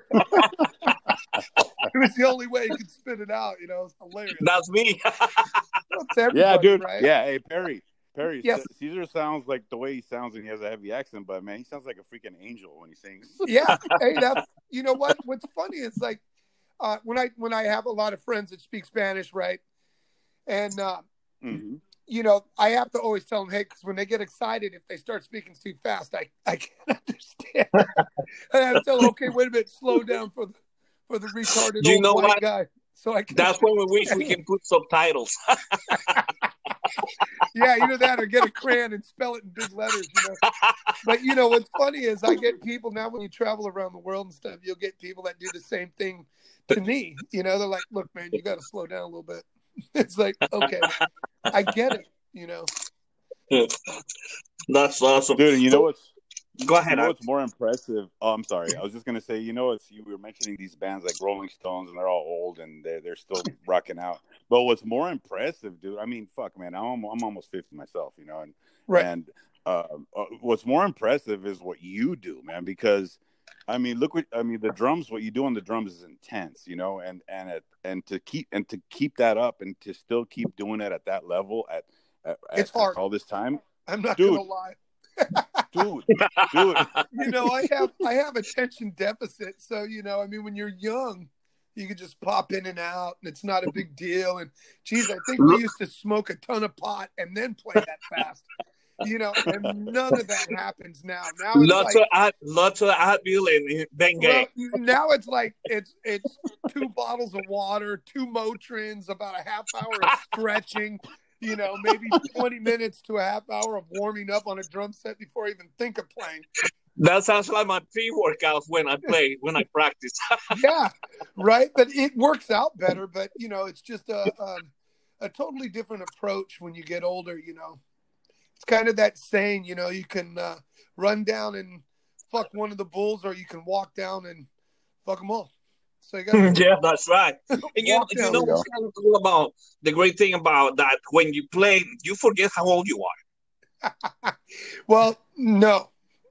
It was the only way he could spit it out, you know. It's hilarious. That's me. That's yeah, dude. right? Yeah, hey, Perry. Perry, yes. Caesar sounds like the way he sounds and he has a heavy accent, but man, he sounds like a freaking angel when he sings. Yeah. Hey, that's, you know what? What's funny is like, uh, when I, when I have a lot of friends that speak Spanish, right? And, uh, mm-hmm. you know, I have to always tell them, hey, because when they get excited, if they start speaking too fast, I, I can't understand. And I have to tell them, okay, wait a minute, slow down for the, for the retarded you old know white what? guy. So I can That's when we wish we can put subtitles. Yeah, you know that, or get a crayon and spell it in big letters, you know. But, you know, what's funny is I get people now when you travel around the world and stuff, you'll get people that do the same thing to me. You know, they're like, look, man, you got to slow down a little bit. It's like, okay, I get it, you know. That's awesome. Dude, and you know what's Go ahead. You know what's more impressive? Oh, I'm sorry. I was just gonna say, you know, it's you were mentioning these bands like Rolling Stones, and they're all old and they're they're still rocking out. But what's more impressive, dude? I mean, fuck, man, I'm I'm almost fifty myself, you know, and right. and uh, uh, what's more impressive is what you do, man. Because I mean, look what I mean. The drums, what you do on the drums is intense, you know, and and it, and to keep and to keep that up and to still keep doing it at that level at, at it's at hard all this time. I'm not dude, gonna lie. dude, dude. You know, I have I have attention deficit, so you know, I mean, when you're young, you can just pop in and out, and it's not a big deal. And geez, I think we used to smoke a ton of pot and then play that fast. You know, and none of that happens now. Now it's lots like, of ad, lots of Advil and Bengay. Well, now it's like it's it's two bottles of water, two Motrins, about a half hour of stretching. You know, maybe twenty minutes to a half hour of warming up on a drum set before I even think of playing. That sounds like my pre-workout when I play, when I practice. Yeah, right. But it works out better. But you know, it's just a a, a totally different approach when you get older. You know. It's kind of that saying, you know, you can uh, run down and fuck one of the bulls, or you can walk down and fuck them all. So you got yeah, that's right. And you, you know what's kind of cool about the great thing about that? When you play, you forget how old you are. Well, no.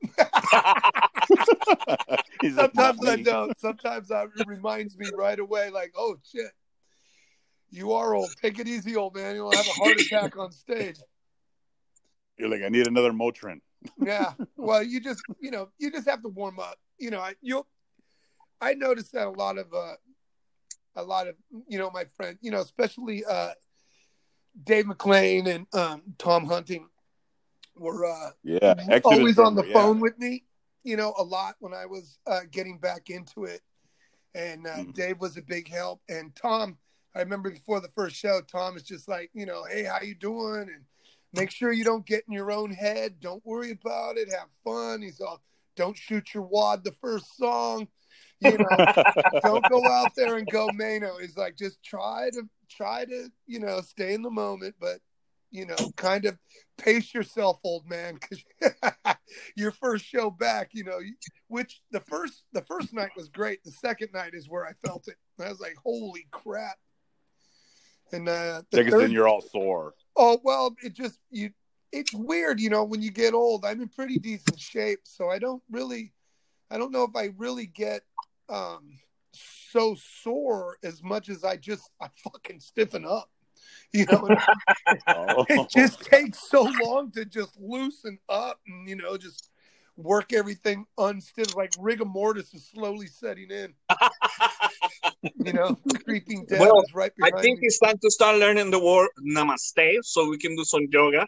Sometimes I don't. Sometimes I, it reminds me right away, like, oh shit, you are old. Take it easy, old man. You'll have a heart attack on stage. You're like, I need another Motrin. Yeah. Well, you just, you know, you just have to warm up. You know, I you I noticed that a lot of uh a lot of, you know, my friends, you know, especially uh Dave McClain and um Tom Hunting were uh yeah, Exodus always on the yeah. phone with me, you know, a lot when I was uh getting back into it. And uh mm-hmm. Dave was a big help. And Tom, I remember before the first show, Tom was just like, you know, hey, how you doing? And make sure you don't get in your own head. Don't worry about it. Have fun. He's all, don't shoot your wad the first song. You know, don't go out there and go Mano. It's like just try to try to you know stay in the moment, but you know, kind of pace yourself, old man, because your first show back, you know, which the first the first night was great. The second night is where I felt it. I was like, holy crap. And uh the because third, then you're all sore. Oh well, it just you it's weird, you know, when you get old. I'm in pretty decent shape, so I don't really I don't know if I really get um so sore as much as I just I fucking stiffen up. You know, Oh. it just takes so long to just loosen up and, you know, just work everything unstiff. Like rigor mortis is slowly setting in. You know, creeping death Well, is right behind I think me. it's time to start learning the word namaste so we can do some yoga.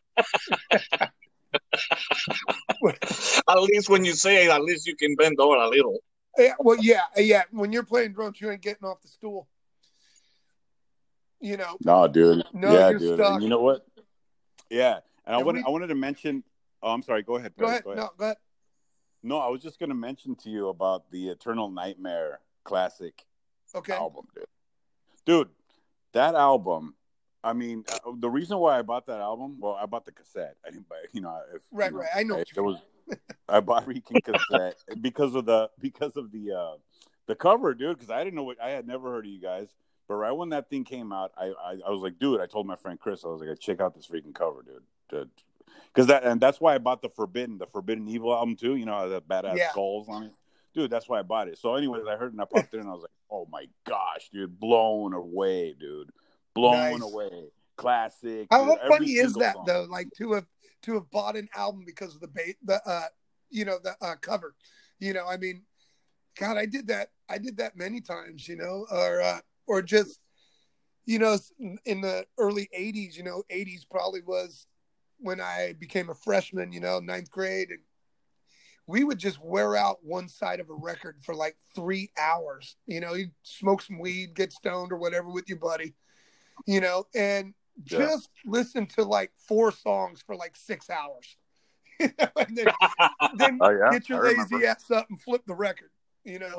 At least when you say it, at least you can bend over a little. Yeah, well, yeah, yeah. When you're playing drums, you ain't getting off the stool. You know, No, dude. No, yeah, you're dude. stuck. And you know what? Yeah, and I And wanted we- I wanted to mention. Oh, I'm sorry. Go ahead. go Perry. ahead. No, go ahead. No, I was just going to mention to you about the Eternal Nightmare classic Okay. album, dude. Dude, that album. I mean, uh, the reason why I bought that album, well, I bought the cassette. I didn't buy, you know, if, Right, you know, right. I know I, what you there mean. was. I bought Rican cassette because of the because of the uh, the cover, dude. Because I didn't know what I had never heard of you guys. But right when that thing came out, I, I, I was like, dude, I told my friend Chris, I was like, check out this freaking cover, dude. Because that, and that's why I bought the Forbidden, the Forbidden Evil album too. You know, the badass Yeah. skulls on it, dude. That's why I bought it. So, anyways, I heard it and I popped in and I was like, oh my gosh, dude, blown away, dude, blown Nice. away, classic. How, dude. how Every funny is single that song. though? Like to have to have bought an album because of the bait, the uh, you know, the uh, cover. You know, I mean, God, I did that. I did that many times. You know, or uh, or just. You know, in the early eighties, you know, eighties probably was when I became a freshman, you know, ninth grade. And we would just wear out one side of a record for like three hours. You know, you'd smoke some weed, get stoned or whatever with your buddy, you know, and Yeah. just listen to like four songs for like six hours. You know, and then then Oh, yeah? get your I lazy remember. ass up and flip the record, you know.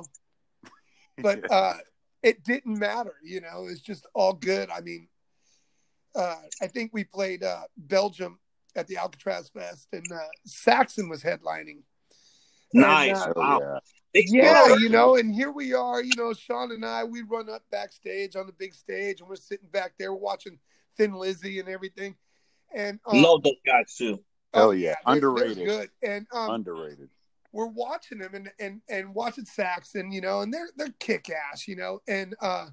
But uh it didn't matter, you know, it's just all good. I mean, uh, I think we played uh, Belgium at the Alcatraz Fest and uh, Saxon was headlining. Nice. And, uh, Oh, Wow. yeah. yeah, you know, and here we are, you know, Sean and I, we run up backstage on the big stage and we're sitting back there watching Thin Lizzy and everything. And um, Love those guys too. Hell oh, yeah. they're, Underrated. They're good. And um, Underrated. we're watching them and, and, and watching Saxon, you know, and they're, they're kick ass, you know, and uh,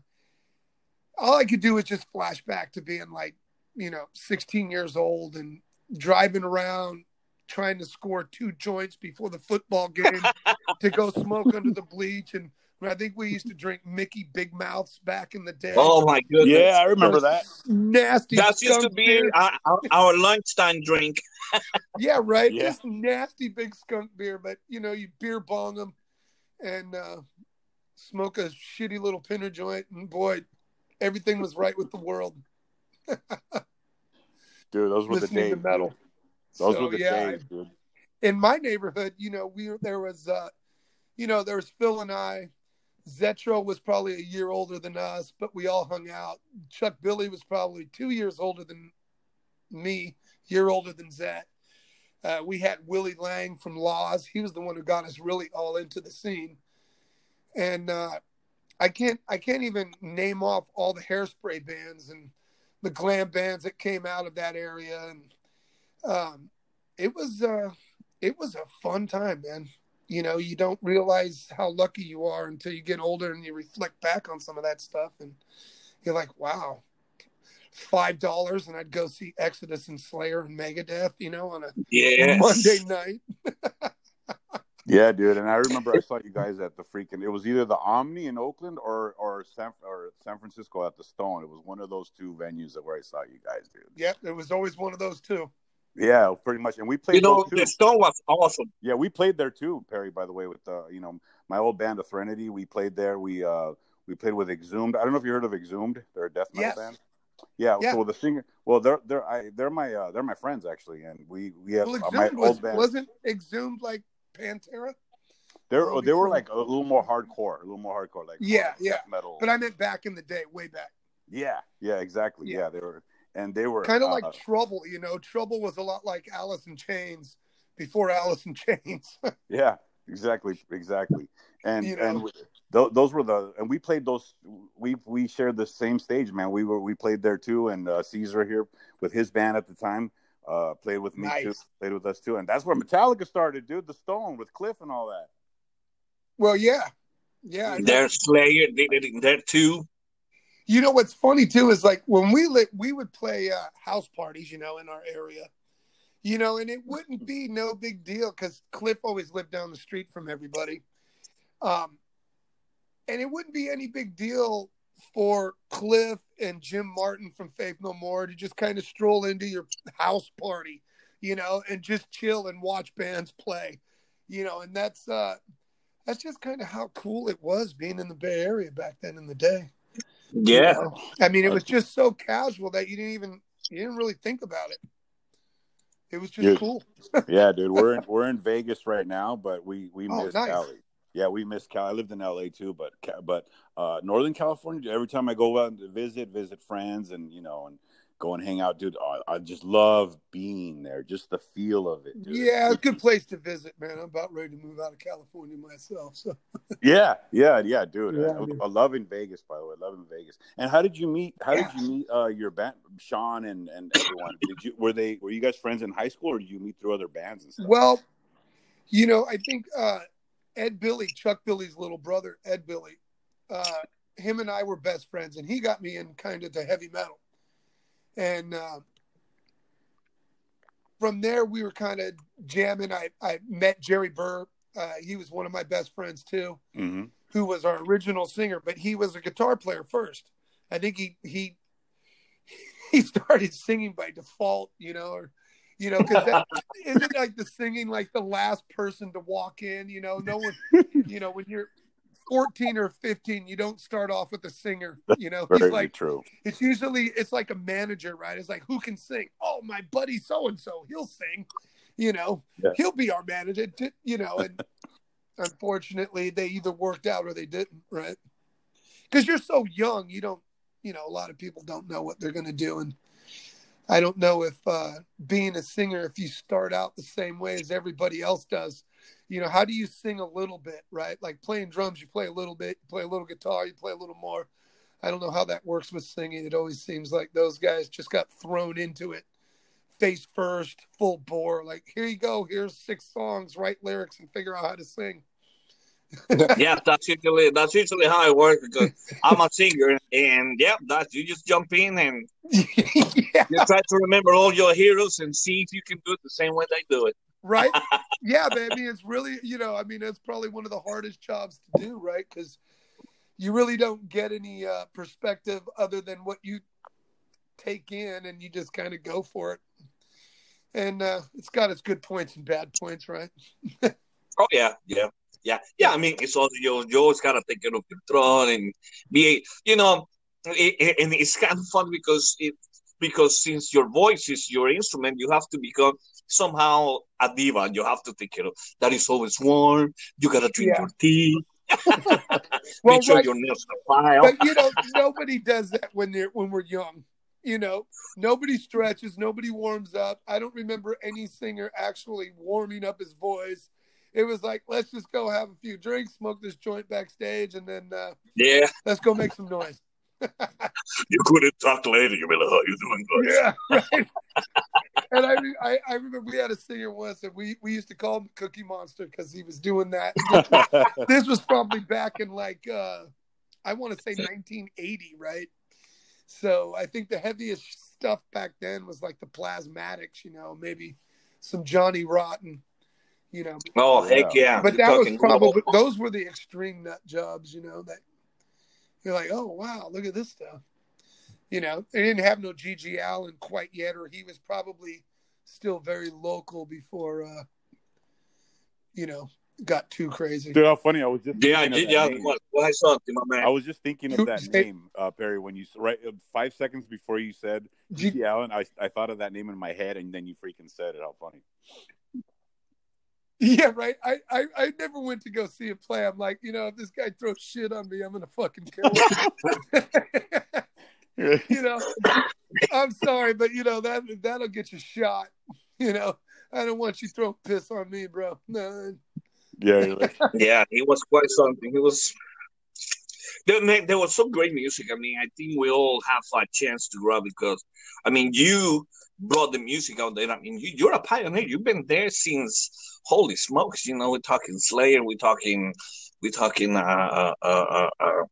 all I could do was just flash back to being like, you know, sixteen years old and driving around trying to score two joints before the football game to go smoke under the bleach. And I think we used to drink Mickey Big Mouths back in the day. Oh my goodness. Yeah, I remember that. Nasty. That used to skunk be beer. our, our, our lunchtime drink. Yeah, right. Yeah. Just nasty big skunk beer, but you know, you beer bong them and uh, smoke a shitty little pinner joint, and boy, everything was right with the world. Dude, those were the Listening days. to metal. dude. Those So, were the yeah, days, dude. in my neighborhood, you know, we there was, uh, you know, there was Phil and I. Zetro was probably a year older than us, but we all hung out. Chuck Billy was probably two years older than me, year older than Zet. Uh, we had Willie Lang from Laws. He was the one who got us really all into the scene. And uh, I can't, I can't even name off all the Hairspray bands and the glam bands that came out of that area. And um, it was, uh, it was a fun time, man. You know, you don't realize how lucky you are until you get older and you reflect back on some of that stuff. And you're like, wow, five dollars and I'd go see Exodus and Slayer and Megadeth, you know, on a Yes. Monday night. Yeah, dude. And I remember I saw you guys at the freaking, it was either the Omni in Oakland or or San, or San Francisco at the Stone. It was one of those two venues that where I saw you guys, dude. Yep, it was always one of those two. Yeah, pretty much. And we played You know, those too. the Stone was awesome. Yeah, we played there too, Perry, by the way, with uh, you know, my old band of Threnody. We played there. We uh we played with Exhumed. I don't know if you heard of Exhumed. They're a death metal Yes. band. Yeah, Yeah. so the singer, well, they're they're I they're my uh, they're my friends actually, and we we have Well, uh, my Exhumed was, old band. wasn't Exhumed like Pantera? They were, Long they were before- like a little more hardcore, a little more hardcore, like Yeah, hard yeah. death metal. But I meant back in the day, way back. Yeah, yeah, exactly. Yeah, Yeah. they were, and they were Kind of uh, like Trouble, you know. Trouble was a lot like Alice in Chains before Alice in Chains. yeah, exactly, exactly. And You know. and th- those were the and we played those. We we shared the same stage, man. We were we played there too, and uh, Caesar here with his band at the time uh, played with me Nice. too, played with us too, and that's where Metallica started, dude. The Stone with Cliff and all that. Well, yeah. Yeah. I know. Their Slayer did it in there too. You know what's funny too is like when we lit, we would play uh, house parties, you know, in our area, you know, and it wouldn't be no big deal because Cliff always lived down the street from everybody, um, and it wouldn't be any big deal for Cliff and Jim Martin from Faith No More to just kind of stroll into your house party, you know, and just chill and watch bands play, you know, and that's uh, that's just kind of how cool it was being in the Bay Area back then in the day. You Yeah. know? I mean, it was just so casual that you didn't even you didn't really think about it. It was just Dude. cool. Yeah, dude, we're in, we're in Vegas right now, but we we Oh, miss nice. Cali. Yeah, we miss Cali. I lived in L A too, but Ca- but uh, Northern California. Every time I go out to visit, visit friends, and you know, and go and hang out, dude. I, I just love being there. Just the feel of it, dude. Yeah, it's a good place to visit, man. I'm about ready to move out of California myself. So Yeah, yeah, yeah, dude. Yeah, I, dude. I love in Vegas, by the way. I love in Vegas. And how did you meet? How Yeah. did you meet uh, your band, Sean and, and everyone? Did you were they were you guys friends in high school, or did you meet through other bands and stuff? well, you know, I think uh, Ed Billy, Chuck Billy's little brother, Ed Billy, uh, him and I were best friends, and he got me in kind of to heavy metal. And uh, from there, we were kind of jamming. I, I met Jerry Burr. Uh, he was one of my best friends too, Mm-hmm. who was our original singer, but he was a guitar player first. I think he he he started singing by default, you know, or you know, because that isn't like the singing like the last person to walk in, you know. No one, you know, when you're fourteen or fifteen, you don't start off with a singer, you know. He's Very like, true. it's usually it's like a manager, right? It's like, who can sing? Oh, my buddy so and so, he'll sing, you know. Yeah. He'll be our manager, you know. And unfortunately, they either worked out or they didn't, right? Because you're so young, you don't, you know, a lot of people don't know what they're going to do, and I don't know if uh, being a singer, if you start out the same way as everybody else does, you know, how do you sing a little bit, right? Like playing drums, you play a little bit, you play a little guitar, you play a little more. I don't know how that works with singing. It always seems like those guys just got thrown into it face first, full bore. Like, here you go, here's six songs, write lyrics and figure out how to sing. Yeah, that's usually that's usually how it works because I'm a singer, and yeah, that's you just jump in and Yeah, you try to remember all your heroes and see if you can do it the same way they do it. right? Yeah, man. I mean, it's really, you know, I mean, that's probably one of the hardest jobs to do, right? Because you really don't get any uh, perspective other than what you take in, and you just kind of go for it. And uh, it's got its good points and bad points, right? Oh yeah, yeah, yeah, yeah. I mean, it's also you. You always gotta take care of your throne and be, you know, it, it, and it's kind of fun because it because since your voice is your instrument, you have to become somehow a diva. You have to take care of that. Is always warm. You gotta drink Yeah. your tea. Well, Make sure right. your nails are filed. But you know, nobody does that when they're when we're young. You know, nobody stretches, nobody warms up. I don't remember any singer actually warming up his voice. It was like, let's just go have a few drinks, smoke this joint backstage, and then uh, Yeah, let's go make some noise. you couldn't talk later. You'll be like, "How you doing, guys?" Yeah, right. And I, re- I, I remember we had a singer once, and we, we used to call him Cookie Monster because he was doing that. This was, this was probably back in like, uh, I want to say nineteen eighty, right? So I think the heaviest stuff back then was like the Plasmatics, you know, maybe some Johnny Rotten, you know. Oh heck yeah! But You're that was talking probably, global. those were the extreme nut jobs, you know, that you're like, oh, wow, look at this stuff. You know, they didn't have no G G Allen quite yet, or he was probably still very local before, uh, you know, got too crazy. Dude, how funny! I was just Yeah, thinking of yeah. that name. What, what I saw, my man. I was just thinking of that Say- name, uh, Perry. When you right uh, five seconds before you said G T Allen, I I thought of that name in my head, and then you freaking said it. How funny! Yeah, right. I, I, I never went to go see a play. I'm like, you know, if this guy throws shit on me, I'm gonna fucking kill him. You know, I'm sorry, but you know that that'll get you shot. You know, I don't want you throwing piss on me, bro. No. Yeah, you're like, Yeah, he was quite something. He was there, there was some great music. I mean, I think we all have a chance to grow because, I mean, you brought the music out there. I mean, you, you're a pioneer. You've been there since, holy smokes, you know, we're talking Slayer, we're talking, we're talking, uh, uh, uh, uh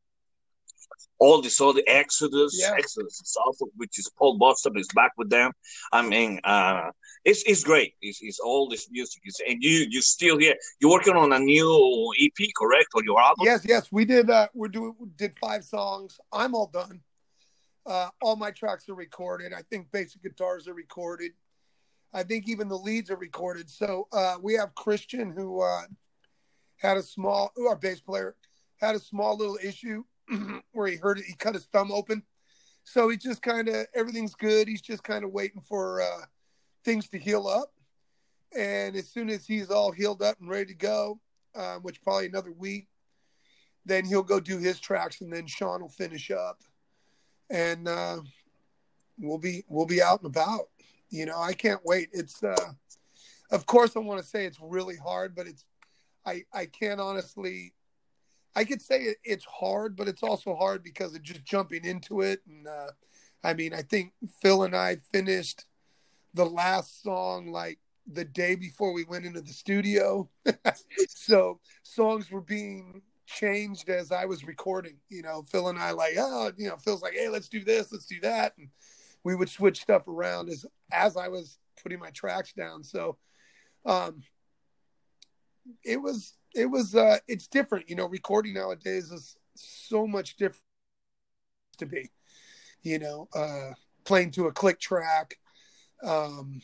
all this, all the Exodus, Yeah. Exodus is also, which is Paul Bostap is back with them. I mean, uh, it's it's great. It's, it's all this music, is, and you you still here. You're working on a new E P, correct, or your album? Yes, yes, we did. Uh, we're doing we did five songs. I'm all done. Uh, all my tracks are recorded. I think basic guitars are recorded. I think even the leads are recorded. So uh, we have Christian, who uh, had a small, our bass player, had a small little issue where he hurt it. He cut his thumb open. So he just kind of, everything's good. He's just kind of waiting for uh, things to heal up. And as soon as he's all healed up and ready to go, uh, which probably another week, then he'll go do his tracks, and then Sean will finish up. And uh, we'll be we'll be out and about. You know, I can't wait. It's uh, of course I want to say it's really hard, but it's I I can't honestly. I could say it, it's hard, but it's also hard because of just jumping into it. And uh, I mean, I think Phil and I finished the last song like the day before we went into the studio. So songs were being changed as I was recording. You know, Phil and I like, oh, you know, Phil's like, hey, let's do this, let's do that. And we would switch stuff around as as I was putting my tracks down. So um, it was it was uh, it's different. You know, recording nowadays is so much different to be. You know, uh, playing to a click track, um,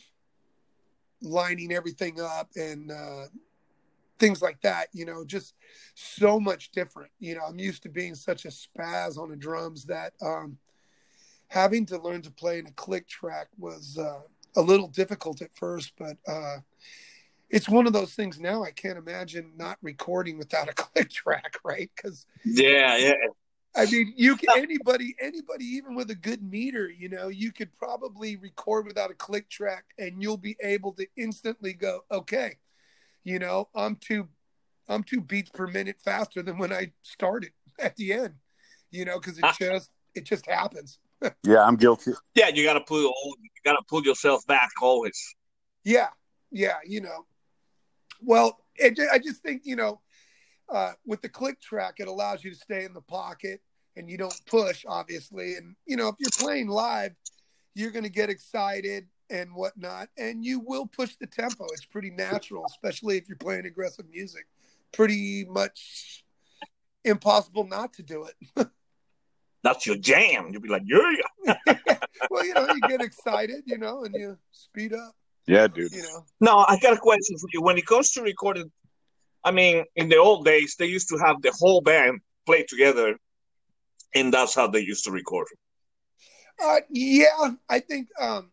lining everything up, and uh, things like that. You know, just so much different. You know, I'm used to being such a spaz on the drums that um, having to learn to play in a click track was uh, a little difficult at first, but uh, it's one of those things now. I can't imagine not recording without a click track, right? Because yeah, yeah. I mean, you can anybody, anybody, even with a good meter, you know, you could probably record without a click track, and you'll be able to instantly go, okay, you know, I'm two, I'm two beats per minute faster than when I started at the end, you know, because it just, it just happens. Yeah, I'm guilty. Yeah, you gotta pull, you gotta pull yourself back always. Yeah, yeah, you know. Well, it, I just think, you know, uh, with the click track, it allows you to stay in the pocket and you don't push, obviously. And, you know, if you're playing live, you're going to get excited and whatnot, and you will push the tempo. It's pretty natural, especially if you're playing aggressive music. Pretty much impossible not to do it. That's your jam. You'll be like, yeah. Well, you know, you get excited, you know, and you speed up. Yeah, dude. You know. Now, I got a question for you. When it comes to recording, I mean, in the old days, they used to have the whole band play together, and that's how they used to record. Uh, yeah, I think, um,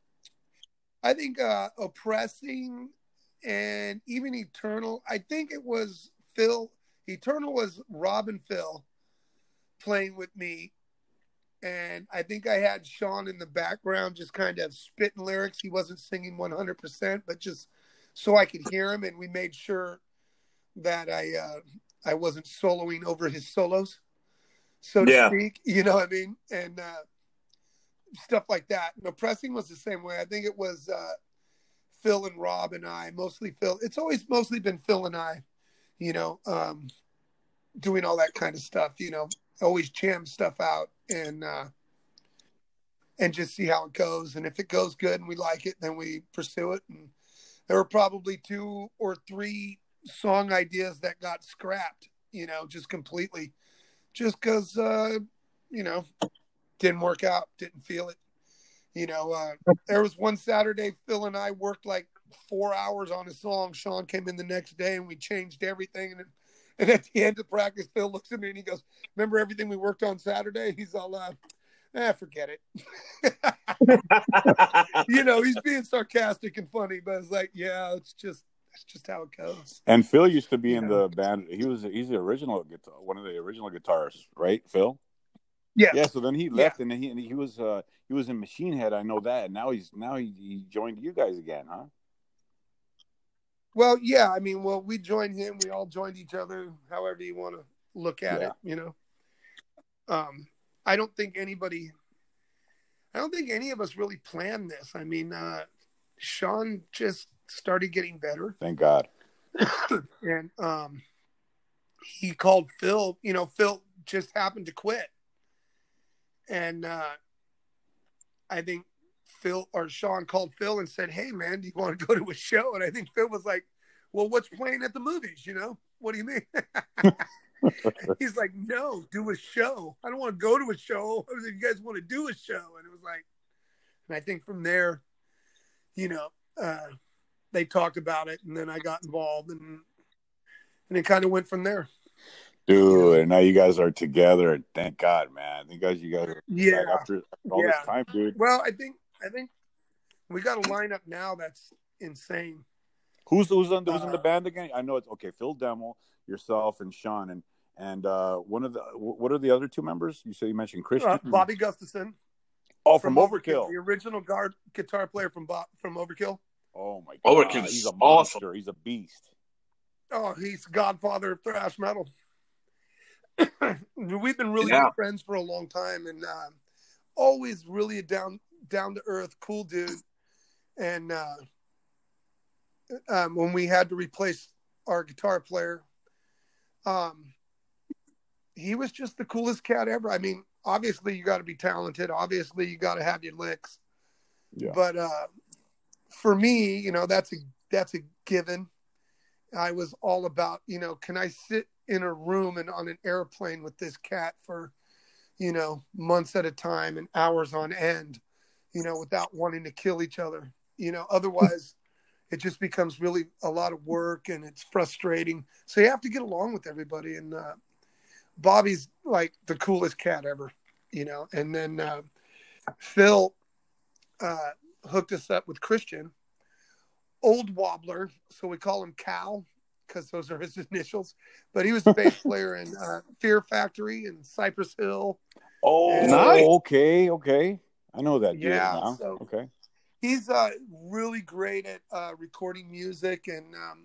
I think uh, Oppressing and even Eternal, I think it was Phil. Eternal was Rob and Phil playing with me. And I think I had Sean in the background just kind of spitting lyrics. He wasn't singing one hundred percent, but just so I could hear him. And we made sure that I uh, I wasn't soloing over his solos, so to yeah. speak. You know what I mean? And uh, stuff like that. And Oppressing was the same way. I think it was uh, Phil and Rob and I, mostly Phil. It's always mostly been Phil and I, you know, um, doing all that kind of stuff, you know, always jam stuff out and uh, and just see how it goes. And if it goes good and we like it, then we pursue it. And there were probably two or three song ideas that got scrapped, you know, just completely, just because, uh, you know, didn't work out, didn't feel it. You know, uh, there was one Saturday, Phil and I worked like four hours on a song. Sean came in the next day and we changed everything. And And at the end of practice, Phil looks at me and he goes, remember everything we worked on Saturday? He's all, uh, eh, forget it. You know, he's being sarcastic and funny, but it's like, yeah, it's just, that's just how it goes. And Phil used to be You in know? the band. He was he's the original guitar, one of the original guitarists, right, Phil? Yeah. Yeah. So then he Yeah. left, and then he and he was uh, he was in Machine Head. I know that, and now he's now he, he joined you guys again, huh? Well, yeah. I mean, well, we joined him. We all joined each other. However you want to look at Yeah. it, you know. Um, I don't think anybody. I don't think any of us really planned this. I mean, uh, Sean just started getting better. Thank God. and um, he called Phil. You know, Phil just happened to quit. And uh, I think Phil or Sean called Phil and said, "Hey, man, do you want to go to a show?" And I think Phil was like, "Well, what's playing at the movies? You know, what do you mean?" He's like, "No, do a show. I don't want to go to a show. I was like, you guys want to do a show?" And it was like, and I think from there, you know, uh, they talked about it, and then I got involved, and and it kind of went from there. Dude, You know? and now you guys are together, and thank God, man. You guys, you guys are Yeah. back after all Yeah. this time, dude. Well, I think I think we got a lineup now that's insane. Who's who's on who's in the Uh, band again? I know it's okay. Phil Demmel, yourself, and Sean, and and uh, one of the what are the other two members? You said you mentioned Christian, Uh, Bobby Gustafson. oh, from, Overkill. the original guard guitar player from Bo- from Overkill. Oh my God, Overkill is he's a awesome. monster. He's a beast. Oh, he's godfather of thrash metal. We've been really Yeah. good friends for a long time, and uh, always really a down down to earth, cool dude. And uh, um, when we had to replace our guitar player, um, he was just the coolest cat ever. I mean, obviously you got to be talented. Obviously you got to have your licks. Yeah. But uh, for me, you know, that's a that's a given. I was all about, you know, can I sit in a room and on an airplane with this cat for, you know, months at a time and hours on end, you know, without wanting to kill each other. You know, otherwise it just becomes really a lot of work and it's frustrating. So you have to get along with everybody. And uh, Bobby's like the coolest cat ever, you know. And then uh, Phil uh, hooked us up with Christian, Old Wobbler, so we call him Cal because those are his initials. But he was the bass player in uh, Fear Factory and Cypress Hill. Oh, And, Nice. okay, okay. I know that dude Yeah, now. so- Okay. He's uh, really great at uh, recording music. And um,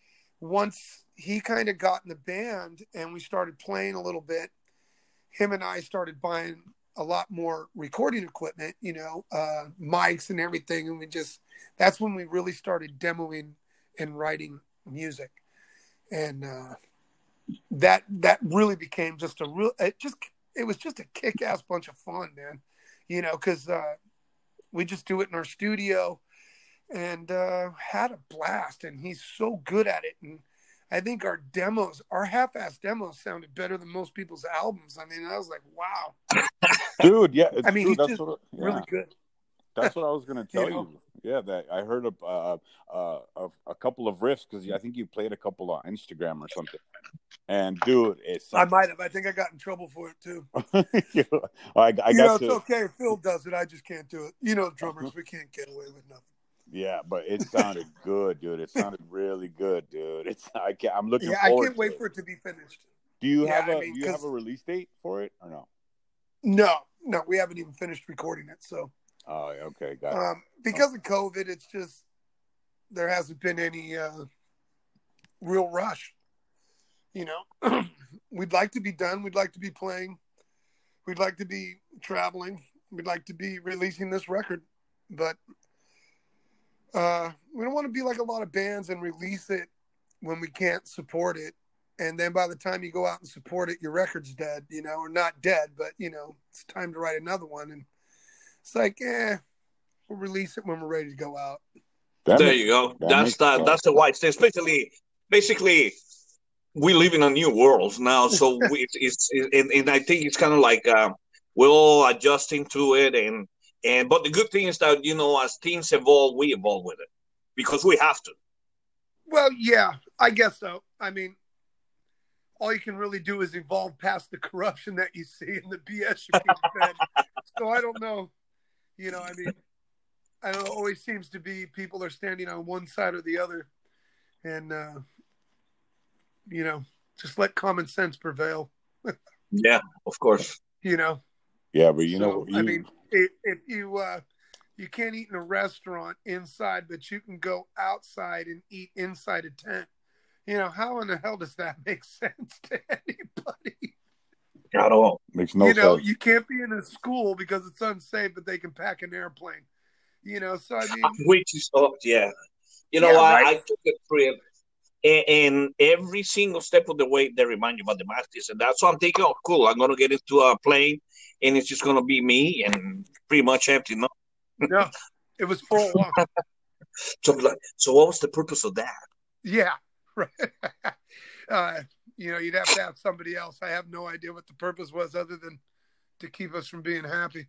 once he kind of got in the band and we started playing a little bit, him and I started buying a lot more recording equipment, you know, uh, mics and everything. And we just, that's when we really started demoing and writing music. And uh, that, that really became just a real, it just, it was just a kick-ass bunch of fun, man, you know, cause uh, we just do it in our studio and uh, had a blast. And he's so good at it. And I think our demos, our half-ass demos sounded better than most people's albums. I mean, I was like, wow. Dude, yeah, it's I mean, true. he's That's just what, yeah. really good. That's what I was going to tell You you, know? Yeah, that I heard a, uh, uh, a, a couple of riffs because I think you played a couple on Instagram or something. And dude, it's I might have. I think I got in trouble for it too. I, I you got know, to, it's okay if Phil does it. I just can't do it. You know, drummers, we can't get away with nothing. yeah, but it sounded good, dude. It sounded really good, dude. It's I can't, I'm looking Yeah, I forward can't to wait it. for it to be finished. Do you Yeah, have a I mean, do you have 'cause- a release date for it or no? No, no, we haven't even finished recording it. So, Oh, okay, got it. um, because of COVID, it's just there hasn't been any uh, real rush. You know, we'd like to be done. We'd like to be playing. We'd like to be traveling. We'd like to be releasing this record, but uh, we don't want to be like a lot of bands and release it when we can't support it. And then by the time you go out and support it, your record's dead, you know, or not dead, but, you know, it's time to write another one. And it's like, eh, we'll release it when we're ready to go out. That There makes- you go. that That's makes the sense. that's the wise thing. Especially, basically, we live in a new world now, so we, it's, it's and, and I think it's kind of like um, we're all adjusting to it, and and but the good thing is that you know as things evolve, we evolve with it because we have to. Well, yeah, I guess so. I mean, all you can really do is evolve past the corruption that you see and the B S you're being fed. So I don't know. You know, I mean, I don't know, it always seems to be people are standing on one side or the other. and uh, you know, just let common sense prevail. Yeah, of course. You know. Yeah, but you so, know, you, I mean, if, if you uh, you can't eat in a restaurant inside, but you can go outside and eat inside a tent. You know, how in the hell does that make sense to anybody? At all. Makes no you know, sense. you can't be in a school because it's unsafe, but they can pack an airplane. You know, so I mean, which is oh yeah, you know, yeah, I, right? I took a trip, and, and every single step of the way they remind you about the Masters, and that's why I'm thinking, oh, cool, I'm gonna get into a plane, and it's just gonna be me and pretty much empty. No, No, it was full along. so like, so what was the purpose of that? Yeah, right. uh, you know, you'd have to have somebody else. I have no idea what the purpose was other than to keep us from being happy.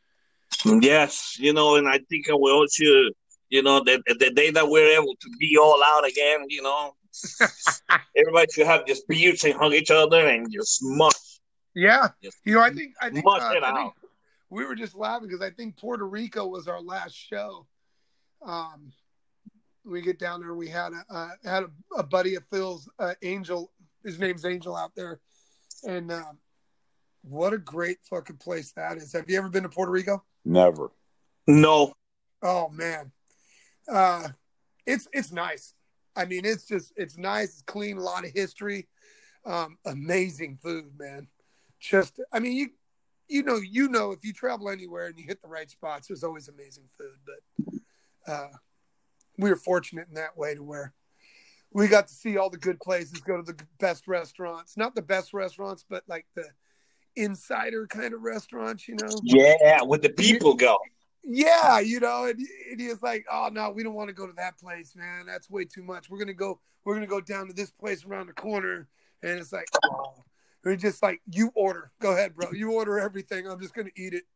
Yes, you know, and I think we all should, you know, the, the day that we're able to be all out again, you know, everybody should have just beers and hug each other and just mush. Yeah, Just you know, I think I think mush uh, it I out. think we were just laughing because I think Puerto Rico was our last show. Um, we get down there, we had a uh, had a, a buddy of Phil's, uh, Angel. His name's Angel out there, and um, what a great fucking place that is. Have you ever been to Puerto Rico? Never. No. Oh man, uh, it's it's nice. I mean, it's just it's nice. It's clean. A lot of history. Um, amazing food, man. Just, I mean, you you know you know if you travel anywhere and you hit the right spots, there's always amazing food. But uh, we were fortunate in that way to where we got to see all the good places, go to the best restaurants. Not the best restaurants, but like the insider kind of restaurants, you know? Yeah, with the people go. Yeah, you know, and, and he was like, "Oh no, we don't want to go to that place, man. That's way too much. We're gonna go. We're gonna go down to this place around the corner." And it's like, oh, we're just like, "You order. Go ahead, bro. You order everything. I'm just gonna eat it."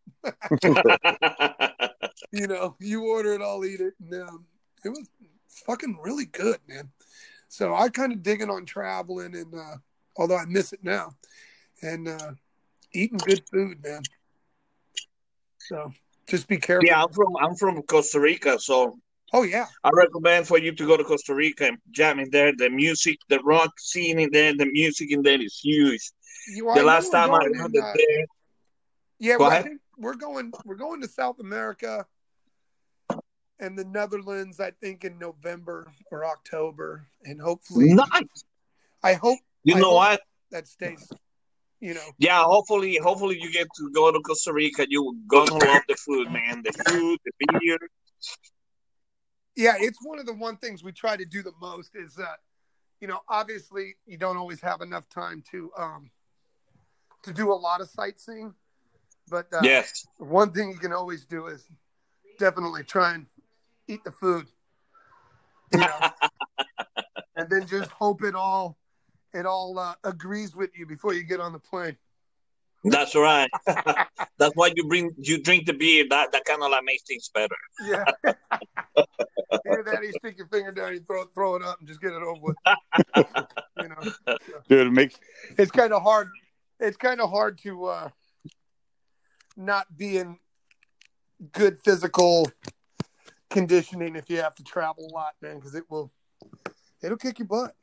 You know, you order it, I'll eat it. And um, it was fucking really good, man. So I kind of digging on traveling, and uh, although I miss it now, and uh, eating good food, man. So. Just be careful. Yeah, I'm from I'm from Costa Rica, so oh yeah, I recommend for you to go to Costa Rica and jam in there. The music, the rock scene in there, the music in there is huge. You, well, the I last time I in, went uh, there, yeah, go well, I ahead. think we're going we're going to South America and the Netherlands. I think in November or October, and hopefully, Nice. I hope you I know hope what that stays. You know, yeah. Hopefully, hopefully you get to go to Costa Rica. You're gonna love the food, man. The food, the beer. Yeah, it's one of the one things we try to do the most is that, uh, you know, obviously you don't always have enough time to um to do a lot of sightseeing, but uh, yes, one thing you can always do is definitely try and eat the food, you know, and then just hope it all it all uh, agrees with you before you get on the plane. That's right. That's why you bring you drink the beer. That that kind of like makes things better. Yeah. Hear that? You stick your finger down, you throw throw it up, and just get it over with. You know, dude, it makes it's kind of hard. It's kind of hard to uh, not be in good physical conditioning if you have to travel a lot, man, because it will it'll kick your butt.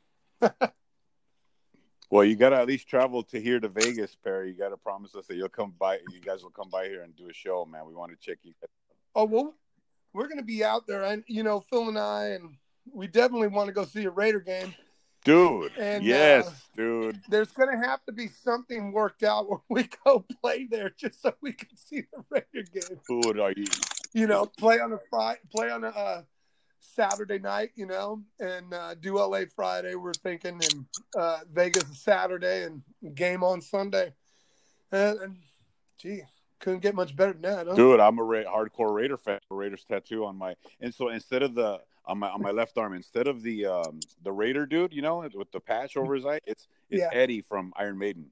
Well, you got to at least travel to here to Vegas, Perry. You got to promise us that you'll come by. You guys will come by here and do a show, man. We want to check you. Oh, well, we're going to be out there. And, you know, Phil and I, and we definitely want to go see a Raider game. Dude, and, yes, uh, dude. There's going to have to be something worked out where we go play there just so we can see the Raider game. Dude, are you? You know, play on a Friday, play on a uh, Saturday night, you know, and uh, do L A Friday, we're thinking, and uh, Vegas Saturday, and game on Sunday. And, and gee, couldn't get much better than that, huh? Dude, I'm a Ra- hardcore Raider fan. A Raiders tattoo on my, and so instead of the on my on my left arm, instead of the um the Raider dude, you know, with the patch over his eye, it's it's Yeah. Eddie from Iron Maiden.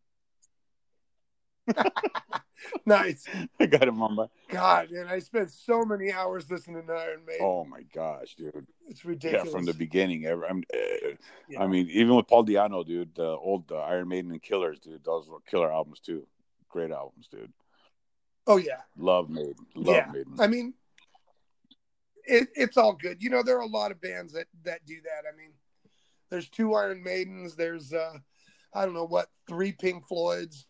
Nice. I got him on my. God, man, I spent so many hours listening to Iron Maiden. Oh my gosh, dude! It's ridiculous. Yeah, from the beginning. Ever, I'm, uh, Yeah. I mean, even with Paul Di'Anno, dude, the old uh, Iron Maiden and Killers, dude, those were killer albums too. Great albums, dude. Oh yeah, Love Maiden. Love yeah. Maiden. I mean, it, it's all good. You know, there are a lot of bands that, that do that. I mean, there's two Iron Maidens. There's, uh, I don't know what, three Pink Floyds.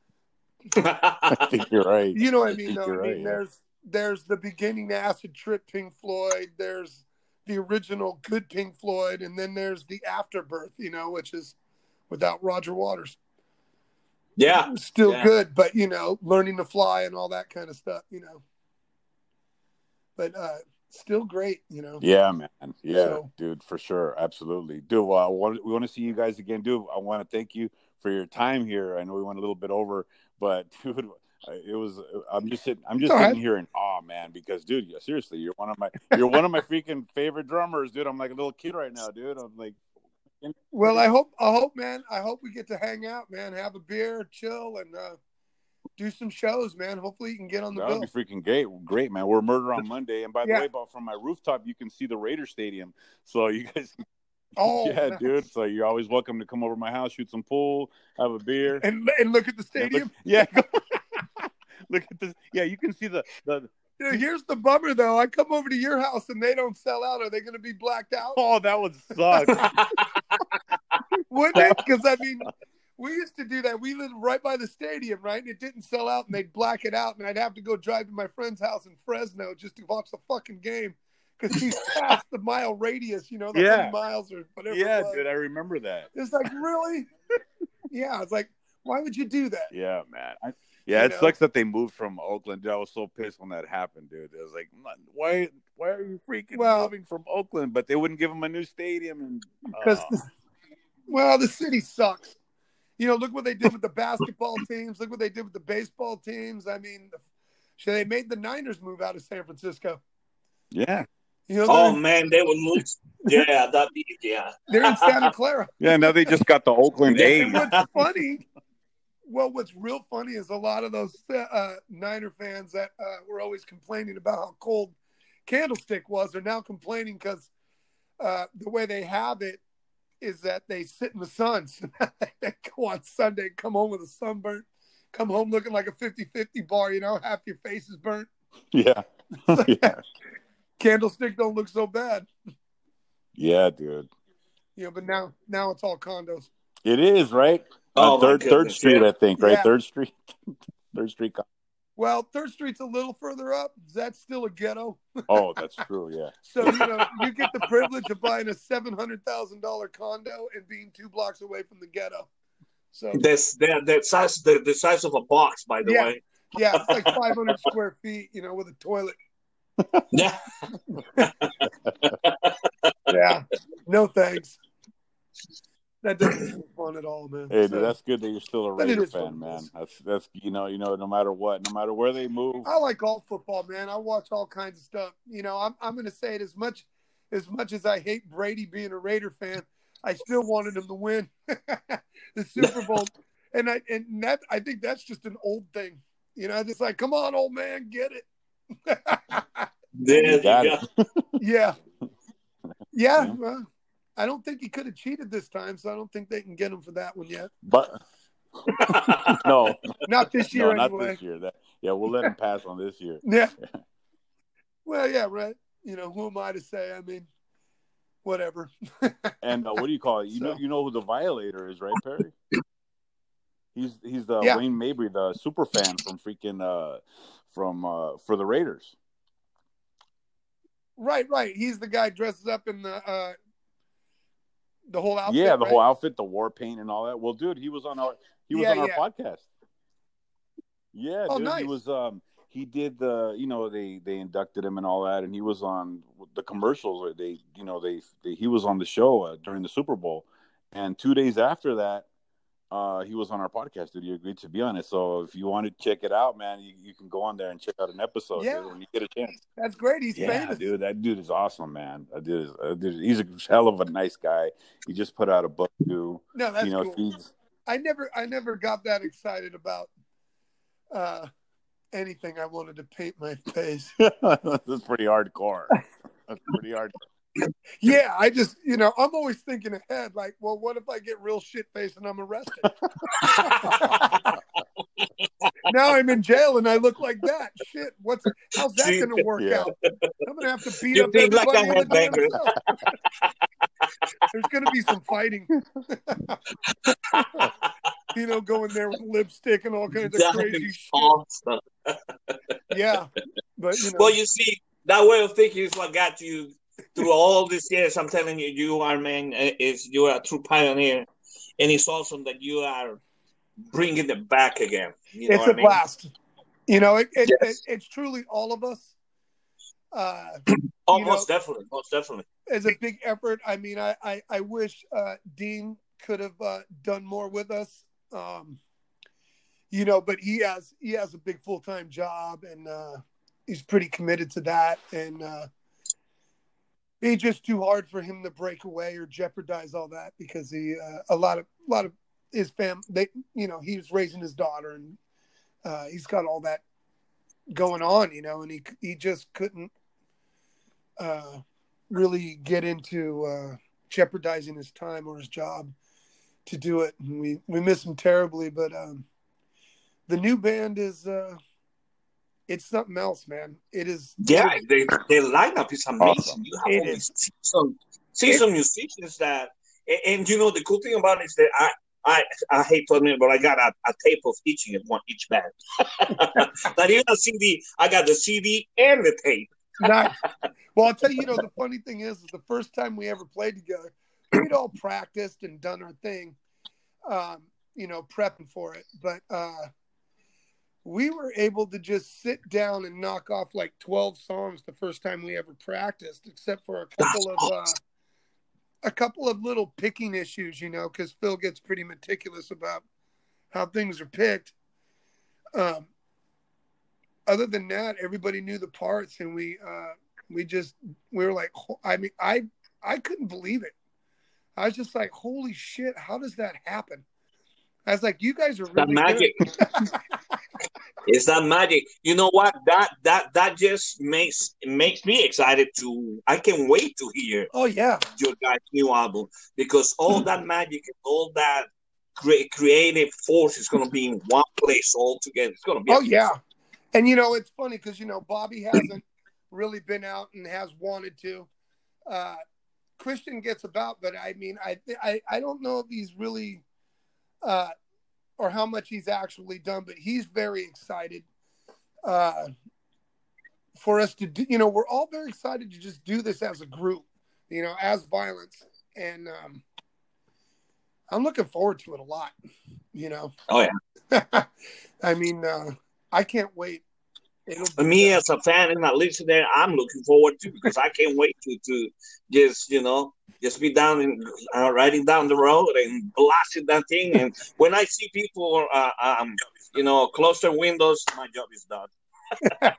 I think you're right. You know what I I mean? think Though? you're I mean, right, yeah. there's there's the beginning Acid Trip Pink Floyd. There's the original good Pink Floyd, and then there's the Afterbirth. You know, which is without Roger Waters. Yeah, Still yeah. good, but you know, learning to fly and all that kind of stuff. You know, but uh, still great. You know. Yeah, man. Yeah, So- dude, for sure. Absolutely. Dude, well, I want, we want to see you guys again, dude. I want to thank you for your time here. I know we went a little bit over, but dude, it was, I'm just sitting, I'm just It's all sitting right. here in awe, man, because dude, yeah, seriously, you're one of my, you're one of my freaking favorite drummers, dude. I'm like a little kid right now, dude. I'm like, Well, I hope, I hope, man. I hope we get to hang out, man. Have a beer, chill, and uh, do some shows, man. Hopefully, you can get on the that bill. would be freaking great. Great, man. We're Murder on Monday. And by the Yeah. way, but from my rooftop, you can see the Raider Stadium. So you guys, Oh, yeah, nice. dude. So you're always welcome to come over to my house, shoot some pool, have a beer. And and look at the And stadium. look- yeah. Look at this. Yeah, you can see the, the Dude, here's the bummer, though. I come over to your house and they don't sell out. Are they going to be blacked out? oh, that would suck. Wouldn't it? Because, I mean, we used to do that. We lived right by the stadium, right? And it didn't sell out, and they'd black it out. And I'd have to go drive to my friend's house in Fresno just to watch the fucking game because he's past the mile radius, you know, the Yeah. one hundred miles or whatever. Yeah, it was. dude, I remember that. It's like, really? Yeah, it's like, why would you do that? Yeah, man. I, yeah, You it know? sucks that they moved from Oakland. Dude, I was so pissed when that happened, dude. It was like, why, why are you freaking Well- moving from Oakland? But they wouldn't give them a new stadium, and Because, uh, well, the city sucks. You know, look what they did with the basketball teams. Look what they did with the baseball teams. I mean, the, they made the Niners move out of San Francisco. yeah, You know, Oh they're, man, they would lose. Yeah, that be yeah. they're in Santa Clara. yeah. Now they just got the Oakland And A's. what's funny, well, what's real funny is a lot of those uh, Niner fans that uh, were always complaining about how cold Candlestick was are now complaining because uh, the way they have it is that they sit in the sun. So they go on Sunday, come home with a sunburn, come home looking like a fifty-fifty bar, you know, half your face is burnt. Yeah, yeah, Candlestick don't look so bad. yeah, dude. You know, but now now it's all condos. It is right. Oh, On my third Third goodness, Street, yeah. I think. Right, Yeah. Third Street, Third Street. Well, Third Street's a little further up. That's still a ghetto. Oh, that's true. Yeah. So, you know, you get the privilege of buying a seven hundred thousand dollars condo and being two blocks away from the ghetto. So, That's that that size the, the size of a box, by the Yeah. way. yeah, it's like five hundred square feet, you know, with a toilet. Yeah. Yeah. No thanks. That doesn't seem fun at all, man. Hey, So, dude, that's good that you're still a But it Raider is what fan, it man. is. That's that's you know you know no matter what, no matter where they move. I like all football, man. I watch all kinds of stuff. You know, I'm I'm going to say it as much as much as I hate Brady being a Raider fan, I still wanted him to win the Super Bowl. And I and that I think that's just an old thing. You know, it's like, come on, old man, get it. There You you got go. it. Yeah. Yeah. Well, I don't think he could have cheated this time, so I don't think they can get him for that one yet. But no, Not this year, no, not anyway. this year. That yeah, we'll let him pass on this year. Yeah. Well, yeah, right. You know, who am I to say? I mean, whatever. And uh, what do you call it? You So- know, you know who the Violator is, right, Perry? He's he's the Yeah. Wayne Mabry, the super fan from freaking uh from uh for the Raiders. Right, right. He's the guy dresses up in the uh the whole outfit. yeah, the right? whole outfit, the war paint, and all that. Well, dude, he was on our he was Yeah, on our yeah. podcast. Yeah, Oh, dude, nice. he was. Um, he did the, you know, they they inducted him and all that, and he was on the commercials. Where they, you know, they, they he was on the show uh, during the Super Bowl, and two days after that, uh, he was on our podcast. Dude, he agreed to be on it. So if you want to check it out, man, you, you can go on there and check out an episode. Yeah. Dude, when you get a chance. That's great. He's Yeah, famous. dude, that dude is awesome, man. That dude is, uh, dude, he's a hell of a nice guy. He just put out a book too. No, that's you know, cool. feeds. I never I never got that excited about uh anything I wanted to paint my face. That's pretty hardcore. That's pretty hard. Yeah, I just, you know, I'm always thinking ahead, like, well, what if I get real shit faced and I'm arrested? now I'm in jail and I look like that. Shit, what's how's that going to work Yeah. out? I'm going to have to beat You up think like everybody a in the damn headbanger. cell. There's going to be some fighting. You know, going there with lipstick and all kinds of That crazy is shit. awesome. Yeah, but you know, Well, you see, that way of thinking is what got you through all these years. I'm telling you, you are, man, is you are a true pioneer, and it's awesome that you are bringing it back again. You know it's what a I mean? blast. You know, it, it, Yes. it it's truly all of us. Uh, Oh, you most know, definitely, most definitely. It's a big effort. I mean, I I, I wish uh, Dean could have uh, done more with us. Um, you know, but he has he has a big full time job, and uh, he's pretty committed to that. And uh, it's just too hard for him to break away or jeopardize all that because he uh, a lot of a lot of his fam they you know he was raising his daughter, and uh, he's got all that going on, you know, and he he just couldn't uh, really get into uh, jeopardizing his time or his job to do it. And we we miss him terribly, but um, the new band is uh, it's something else, man. It is. Yeah, it is, the the lineup is amazing. Awesome. You have It only is. seasoned seasoned musicians that, and, and you know the cool thing about it is that I. I, I hate to admit it, but I got a, a tape of each of one each band. Not even a C D. I got the C D and the tape. Nice. Well, I'll tell you, you know, the funny thing is, is the first time we ever played together, we'd all practiced and done our thing, um, you know, prepping for it. But uh, we were able to just sit down and knock off like twelve songs the first time we ever practiced, except for a couple That's of uh, awesome. a couple of little picking issues, you know, because Phil gets pretty meticulous about how things are picked. Um, other than that, everybody knew the parts, and we uh, we just we were like, I mean, I I couldn't believe it. I was just like, holy shit, how does that happen? I was like, you guys are That really magic. good. It's that magic. You know what? That that that just makes makes me excited to. I can't wait to hear Oh yeah, your guys' new album because all that magic and all that great creative force is going to be in one place all together. It's going to be. oh amazing. yeah. And you know, it's funny because you know Bobby hasn't really been out and has wanted to. Uh, Christian gets about, but I mean, I I I don't know if he's really. Uh, or how much he's actually done, but he's very excited uh, for us to do, you know, we're all very excited to just do this as a group, you know, as Violence. And um, I'm looking forward to it a lot, you know. Oh yeah. I mean, uh, I can't wait. It'll be, Me uh, as a fan and a listener, I'm looking forward to because I can't wait to to just you know just be down and uh, riding down the road and blasting that thing. And when I see people, uh, um, you know, close their windows, my job is done.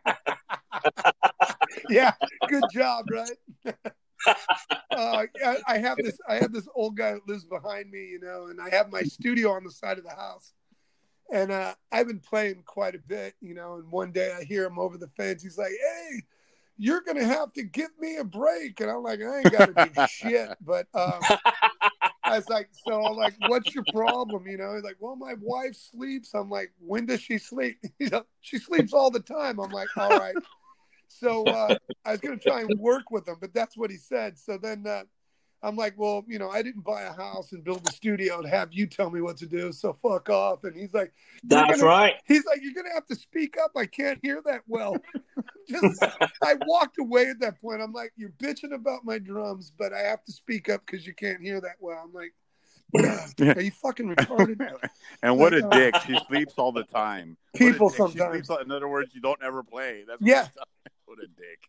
yeah, good job, right? uh, I, I have this. I have this old guy that lives behind me, you know, and I have my studio on the side of the house. And uh, I've been playing quite a bit, you know, and one day I hear him over the fence. He's like, hey, you're going to have to give me a break. And I'm like, I ain't got to do shit. But um, I was like, so I'm like, what's your problem? You know, he's like, well, my wife sleeps. I'm like, when does she sleep? He's like, she sleeps all the time. I'm like, all right. So uh, I was going to try and work with him, but that's what he said. So then uh, I'm like, well, you know, I didn't buy a house and build a studio to have you tell me what to do. So fuck off. And he's like, That's gonna, right. He's like, you're going to have to speak up. I can't hear that well. Just, I walked away at that point. I'm like, you're bitching about my drums, but I have to speak up because you can't hear that well. I'm like, yeah, are you fucking retarded? And what like, a uh, dick. She sleeps all the time. People what a dick. sometimes. She sleeps all, in other words, you don't ever play. That's yeah. What, what a dick.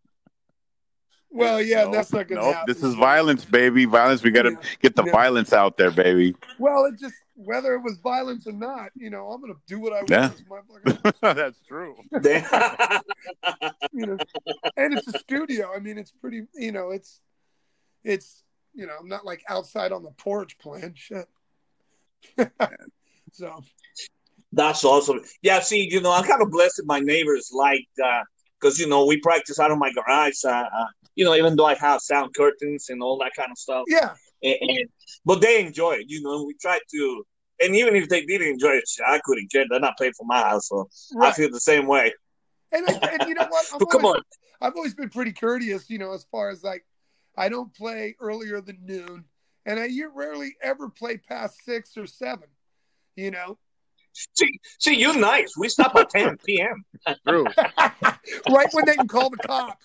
Well, yeah, nope, that's not going to nope. happen. This is violence, baby. Violence. We got to Yeah. get the Yeah. violence out there, baby. Well, it just, whether it was violence or not, you know, I'm going to do what I Yeah. want. That's true. You know, and it's a studio. I mean, it's pretty, you know, it's, it's, you know, I'm not like outside on the porch playing shit. So. That's awesome. Yeah, see, you know, I'm kind of blessed with my neighbors, like, because, uh, you know, we practice out of my garage, uh, uh, you know, even though I have sound curtains and all that kind of stuff. Yeah. And, and, but they enjoy it, you know, we try to and even if they didn't enjoy it, I couldn't care. They're not paying for my house, so Right. I feel the same way. And, I, and you know what? I've But come always, on. I've always been pretty courteous, you know, as far as like, I don't play earlier than noon, and I you rarely ever play past six or seven, you know. See, see, you're nice. We stop at ten p.m. True. Right when they can call the cops.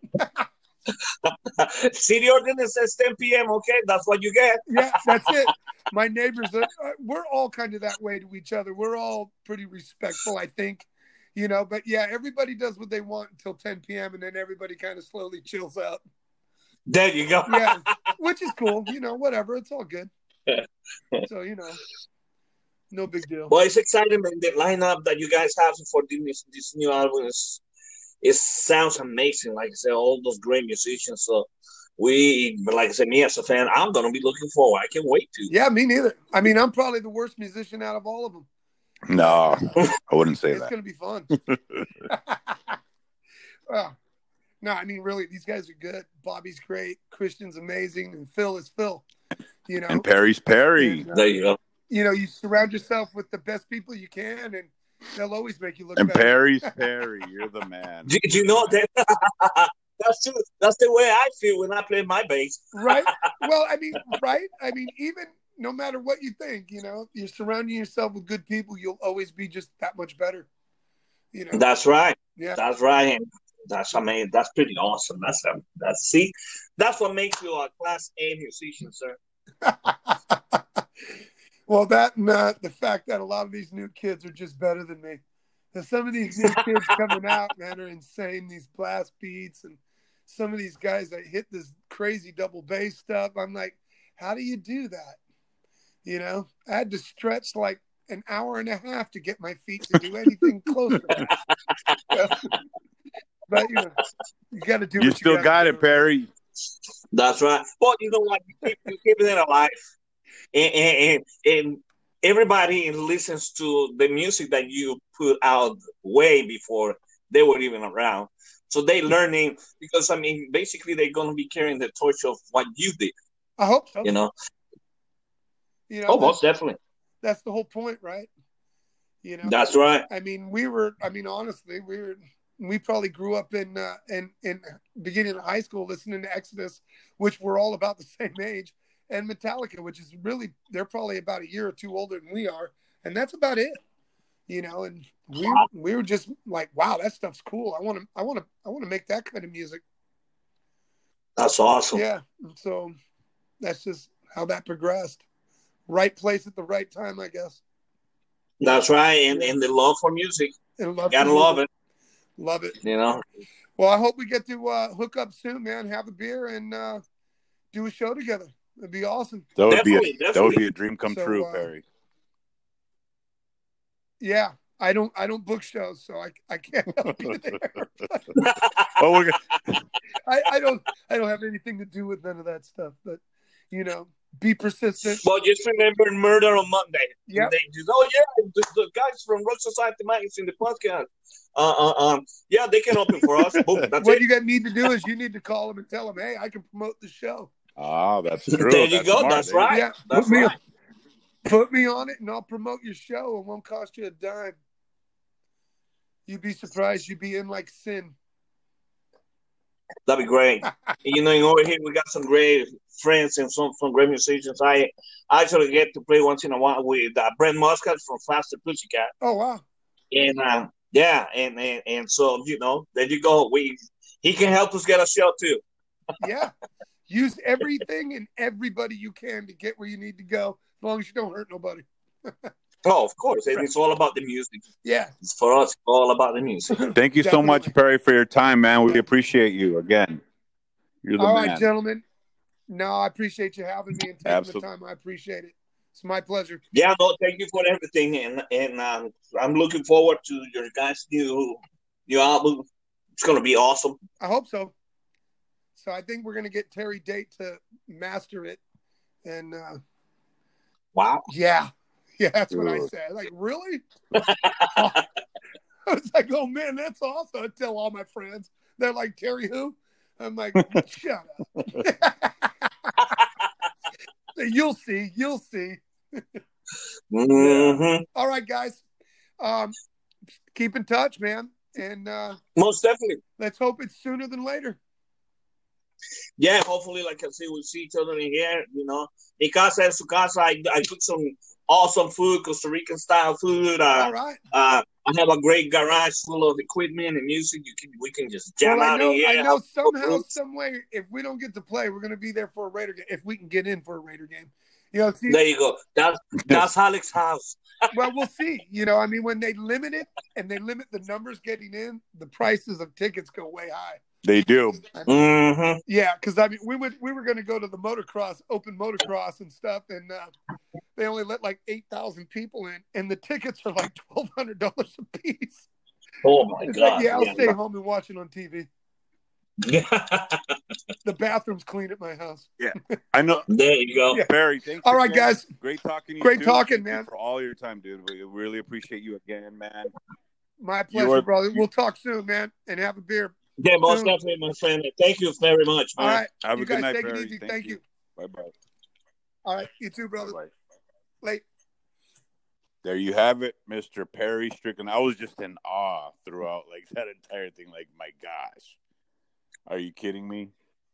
City ordinance says ten p.m. Okay, that's what you get. Yeah, that's it. My neighbors, are, we're all kind of that way to each other. We're all pretty respectful, I think, you know. But yeah, everybody does what they want until ten p.m. and then everybody kind of slowly chills out. There you go. Yeah, which is cool. You know, whatever. It's all good. So, you know, no big deal. Well, it's exciting, man. The lineup that you guys have for this, this new album is, it sounds amazing. Like I said, all those great musicians. So we, like I said, me as a fan, I'm going to be looking forward. I can't wait to. Yeah, me neither. I mean, I'm probably the worst musician out of all of them. No, I wouldn't say It's that. going to be fun. Well, no, I mean, really, these guys are good. Bobby's great. Christian's amazing. And Phil is Phil. You know, And Perry's Perry. And, uh, There you go. you know, you surround yourself with the best people you can, and they'll always make you look And better. Perry's Perry. You're the man. Do, do you know that? that's true. That's the way I feel when I play my bass. Right? Well, I mean, right? I mean, even no matter what you think, you know, you're surrounding yourself with good people, you'll always be just that much better. You know? That's right. Yeah. That's right. That's I mean, that's pretty awesome. That's um, that's see, that's what makes you a class A musician, sir. Well, that and uh, the fact that a lot of these new kids are just better than me. And some of these new kids coming out, man, are insane. These blast beats and some of these guys that hit this crazy double bass stuff. I'm like, how do you do that? You know, I had to stretch like an hour and a half to get my feet to do anything close to that. But, you know, you got to do You what still you got do. it, Perry. That's right. But you know what? You keep, you keep it alive, and, and, and everybody listens to the music that you put out way before they were even around. So they learning because I mean, basically, they're going to be carrying the torch of what you did. I hope so. You know. You know, Oh, most that's, definitely. that's the whole point, right? You know, That's right. I mean, we were. I mean, honestly, we were. We probably grew up in uh, in in beginning of high school listening to Exodus, which we're all about the same age, and Metallica, which is really they're probably about a year or two older than we are, and that's about it. You know, and we we were just like, wow, that stuff's cool. I want to I want to I want to make that kind of music. That's awesome. Yeah, and so that's just how that progressed. Right place at the right time, I guess. That's right, and and the love for music, And love gotta for love music. it. Love it. You know. Well, I hope we get to uh, hook up soon, man. Have a beer and uh, do a show together. It'd be awesome. That would Definitely, be a, that definitely. would be a dream come So, true, uh, Perry. Yeah, I don't I don't book shows, so I I can't help you there. Oh, we're gonna, I, I don't I don't have anything to do with none of that stuff. But you know, be persistent. Well, just remember Murder on Monday. Yep. They just, oh yeah, the, the guys from Rock Society Magazine, the podcast. Uh, uh, um, yeah, they can open for us. Boom, that's What it. you got need to do is you need to call them and tell them, hey, I can promote the show. ah, that's true. There you That's go. smart. That's There you right. Yeah, That's put me right. Put me on it, and I'll promote your show. It won't cost you a dime. You'd be surprised. You'd be in like sin. That'd be great. You know, over here we got some great friends and some, some great musicians. I I actually get to play once in a while with uh, Brent Muscat from Faster Pussycat. Oh wow! And uh, yeah, and, and and so you know, there you go. We he can help us get a show too. Yeah, use everything and everybody you can to get where you need to go, as long as you don't hurt nobody. Oh, of course, and it's all about the music. Yeah. It's for us, all about the music. Thank you so Definitely. much, Perry, for your time, man. We appreciate you again. You're the All man. right, gentlemen. No, I appreciate you having me and taking Absolutely. the time. I appreciate it. It's my pleasure. Yeah, no, thank you for everything, and and um, I'm looking forward to your guys' new new album. It's gonna be awesome. I hope so. So I think we're gonna get Terry Date to master it, and uh, Wow. yeah, yeah, that's what I Good. said. Like, really? I was like, oh man, that's awesome. I tell all my friends. They're like, Terry who? I'm like, shut up. You'll see. You'll see. Mm-hmm. Yeah. All right, guys. Um, keep in touch, man. And uh, most definitely. Let's hope it's sooner than later. Yeah, hopefully, like I say, we'll see each other in here. You know, mi casa es su casa. I, I cook some awesome food, Costa Rican style food. Uh, All right. Uh, I have a great garage full of equipment and music. You can we can just jam well, out I know, in here. I know somehow, some way, if we don't get to play, we're going to be there for a Raider game. If we can get in for a Raider game, you know. See, there you go. That's that's Alex's house. Well, we'll see. You know, I mean, when they limit it and they limit the numbers getting in, the prices of tickets go way high. They do. I mean, mm-hmm. Yeah, because I mean, we would we were going to go to the motocross, open motocross and stuff, and uh, they only let like eight thousand people in, and the tickets are like twelve hundred dollars a piece. Oh my it's god! Like, yeah, I'll yeah, stay no. home and watch it on T V. Yeah. The bathroom's clean at my house. Yeah, I know. There you go, yeah. Barry. Thanks. All right, again. guys. Great talking to you. Great too. talking, Thank man. You for all your time, dude. We really appreciate you again, man. My pleasure, are, brother. We'll talk soon, man, and have a beer. Yeah, most soon. definitely, my friend. Thank you very much, man. All right, have you a guys good night, take Barry. it easy. Thank, Thank you. you. Bye bye. All right, you too, brother. Bye-bye. Late. There you have it, Mister Perry Strickland. I was just in awe throughout, like that entire thing. Like, my gosh, are you kidding me?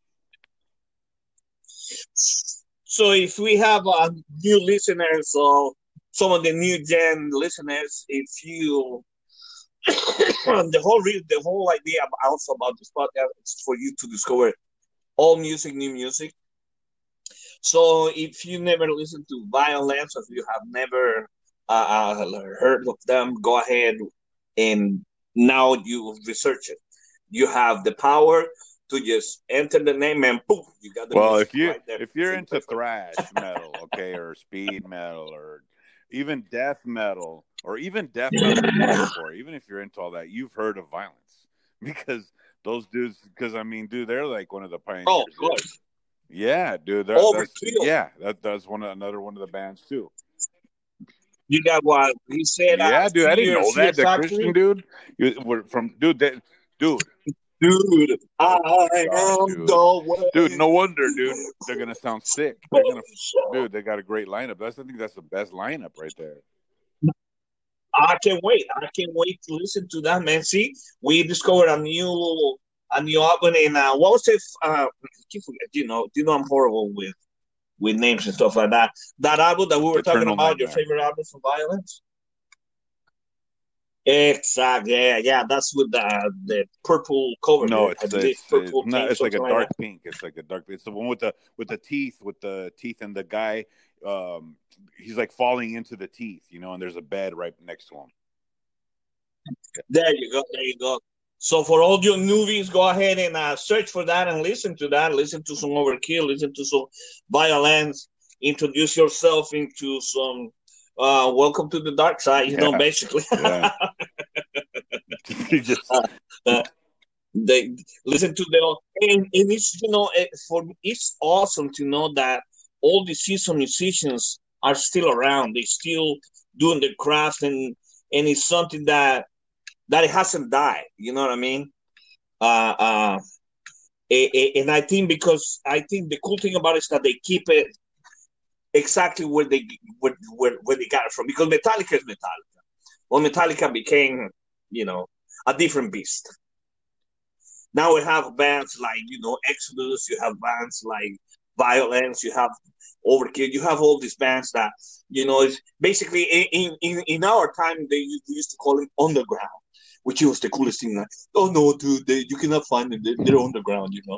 So, if we have uh, new listeners or some of the new gen listeners, if you the whole re- the whole idea also about this podcast is for you to discover all music, new music. So, if you never listened to Violence, or if you have never uh, uh, heard of them, go ahead and now you research it. You have the power to just enter the name and boom, you got the well, music if you right there. if you're into thrash metal, okay, or speed metal, or even death metal, or even death metal hardcore, even if you're into all that, you've heard of Violence because those dudes. Because I mean, dude, they're like one of the pioneers. Oh, of course. Yeah, dude. That, that's, yeah, that, that's one of, another one of the bands too. You got what he said? Yeah, uh, dude. I didn't know that. The factory? Christian dude, you, were from dude. That, dude. Dude, I oh am gosh, dude. the way. Dude, no wonder, dude. They're gonna sound sick. They're gonna, dude. They got a great lineup. That's I think that's the best lineup right there. I can't wait. I can't wait to listen to that, man. See, we discovered a new a new album in uh, what was it? Uh, you know, you know, I'm horrible with with names and stuff like that. That album that we were Eternal talking about, Nightmare. your favorite album for Violence. Exactly. Yeah, yeah. That's with the the purple cover. No, there, it's, I believe. it's, purple it's, not, pink, it's like a something dark that. pink. It's like a dark. It's the one with the with the teeth, with the teeth, and the guy. Um, he's like falling into the teeth, you know, and there's a bed right next to him. There you go. There you go. So for all your newbies, go ahead and uh, search for that and listen to that. Listen to some Overkill. Listen to some Violence. Introduce yourself into some. Uh, welcome to the dark side. You Yeah. know, basically. Yeah. just... uh, uh, they listen to the and, and it's you know it, for it's awesome to know that all the seasoned musicians are still around. They still doing their craft, and and it's something that that it hasn't died. You know what I mean? Uh, uh, and I think because I think the cool thing about it is that they keep it exactly where they where where, where they got it from. Because Metallica is Metallica. Well, Metallica became, you know, a different beast. Now we have bands like, you know, Exodus. You have bands like Violence. You have Overkill. You have all these bands that, you know, it's basically in in, in our time they used to call them underground, which was the coolest thing. Like, oh no, dude, they, you cannot find them. They're, they're underground, you know.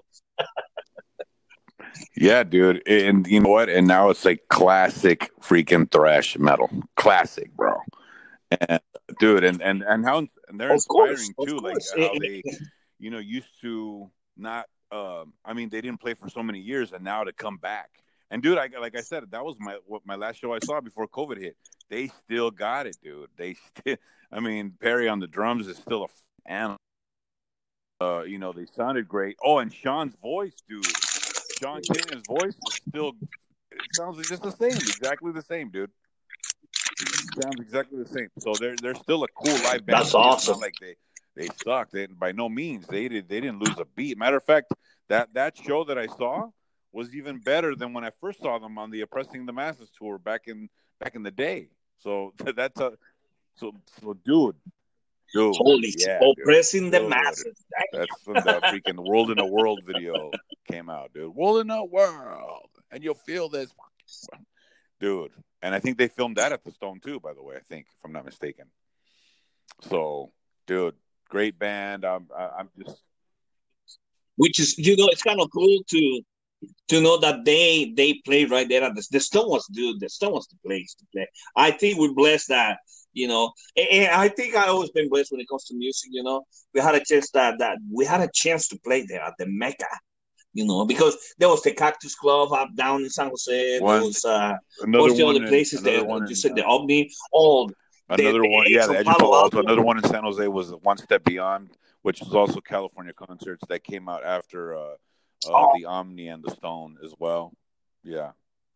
Yeah, dude, and you know what? And now it's like classic freaking thrash metal, classic, bro. And dude, and and and how and they're Of course, inspiring of too, like course. how they, you know, used to not. Um, I mean, they didn't play for so many years, and now to come back. And dude, I like I said, that was my what my last show I saw before COVID hit. They still got it, dude. They still. I mean, Perry on the drums is still a animal. Uh, you know, they sounded great. Oh, and Sean's voice, dude. Sean King's voice is still. It sounds just the same, exactly the same, dude. It sounds exactly the same. So they're they're still a cool live band. That's awesome. It's not like they they suck. They by no means they did they didn't lose a beat. Matter of fact, that that show that I saw was even better than when I first saw them on the Oppressing the Masses tour back in back in the day. So that's a so so dude, dude, Holy yeah, oppressing dude, the masses. that's from the freaking World in a World video came out, dude. World in a World, and you'll feel this, dude. And I think they filmed that at the Stone too, by the way. I think, if I'm not mistaken. So, dude, great band. I'm, I'm just, which is, you know, it's kind of cool to to know that they they played right there at the, the Stone was dude. The Stone was the place to play. I think we're blessed that, you know, and, and I think I always been blessed when it comes to music. You know, we had a chance that that we had a chance to play there at the Mecca. You know, because there was the Cactus Club up down in San Jose. One, there was uh, another the one other places in, there. one You in, said the uh, Omni, all another the, one, the yeah, the Edge of Palo Palo Alto. Alto. Another one in San Jose was One Step Beyond, which is also California Concerts that came out after uh, uh, oh. the Omni and the Stone as well. Yeah,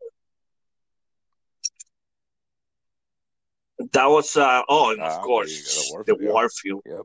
that was uh, oh, and of uh, course, the the Warfield. Yep.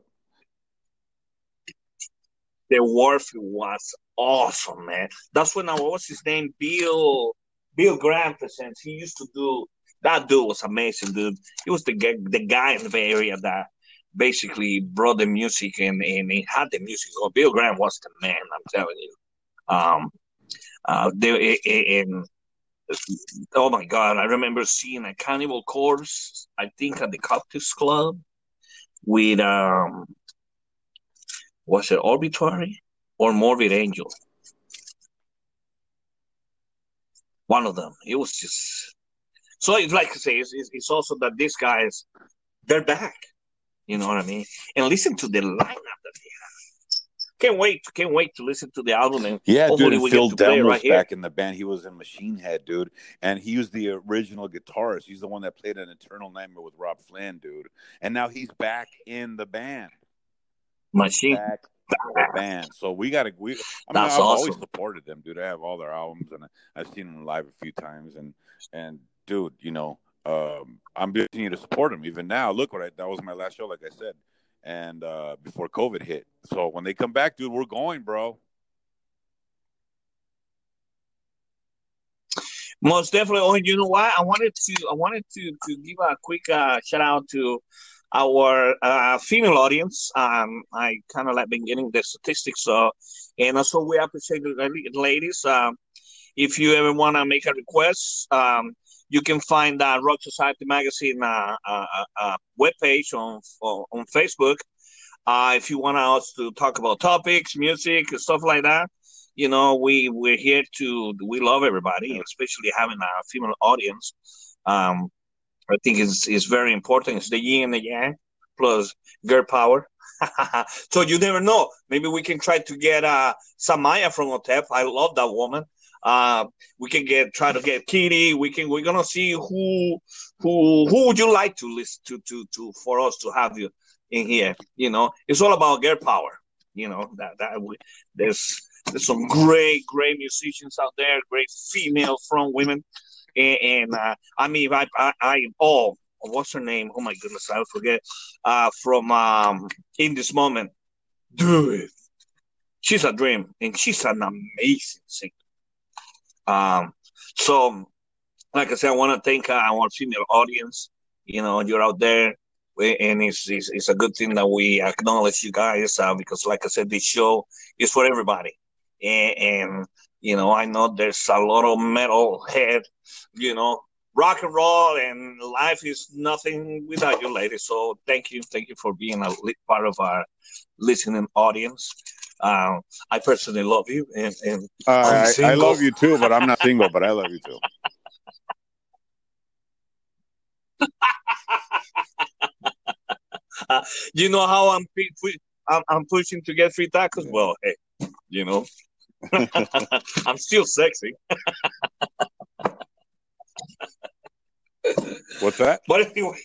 The Warfield was awesome, man. That's when I what was his name, Bill Bill Graham presents. He used to do that. Dude was amazing, dude. He was the guy, the guy in the Bay Area that basically brought the music and and he had the music. Oh, Bill Graham was the man. I'm telling you. Um, uh, they in oh my God, I remember seeing a Cannibal Corpse. I think at the Cactus Club with um. Was it Obituary or Morbid Angel? One of them. It was just so. It's like I say, it's, it's also that these guys, they're back. You know what I mean? And listen to the lineup that they have. Can't wait! Can't wait to listen to the album. And yeah, hopefully dude. And we Phil get to play Delm it was right here. back in the band. He was in Machine Head, dude, and he was the original guitarist. He's the one that played an Eternal Nightmare with Rob Flynn, dude. And now he's back in the band. Machine. Back the band. So we gotta we I mean That's I've awesome. always supported them, dude. I have all their albums and I've seen them live a few times and and dude, you know, um I'm continuing to support them even now. Look what I that was my last show, like I said. And uh before COVID hit. So when they come back, dude, we're going, bro. Most definitely. Oh, you know what? I wanted to I wanted to to give a quick uh, shout out to our uh, female audience. Um, I kind of like been getting the statistics, so and also we appreciate the ladies. Um, if you ever want to make a request, um, you can find that Rock Society Magazine uh, uh, uh, webpage on on Facebook. Uh, if you want us to talk about topics, music, and stuff like that, you know, we we're here to. We love everybody, especially having a female audience. Um, I think it's, it's very important. It's the yin and the yang plus girl power. So you never know. Maybe we can try to get uh, Samaya from Otep. I love that woman. Uh, we can get try to get Kitty. We can. We're gonna see who who who would you like to listen to to to for us to have you in here. You know, it's all about girl power. You know that that we, there's there's some great great musicians out there. Great female front women. And, and uh, I mean, I, I, I, oh, what's her name? Oh my goodness, I forget. Uh, from um, In This Moment, dude, she's a dream, and she's an amazing singer. Um, so, like I said, I want to thank uh, our female audience. You know, you're out there, and it's it's, it's a good thing that we acknowledge you guys uh, because, like I said, this show is for everybody, and. and You know, I know there's a lot of metal head, you know, rock and roll, and life is nothing without you, ladies. So thank you. Thank you for being a part of our listening audience. Uh, I personally love you. And, and uh, I, I love you too, but I'm not single, but I love you too. uh, you know how I'm, I'm, I'm pushing to get free tacos? Yeah. Well, hey, you know. I'm still sexy. What's that? But anyway,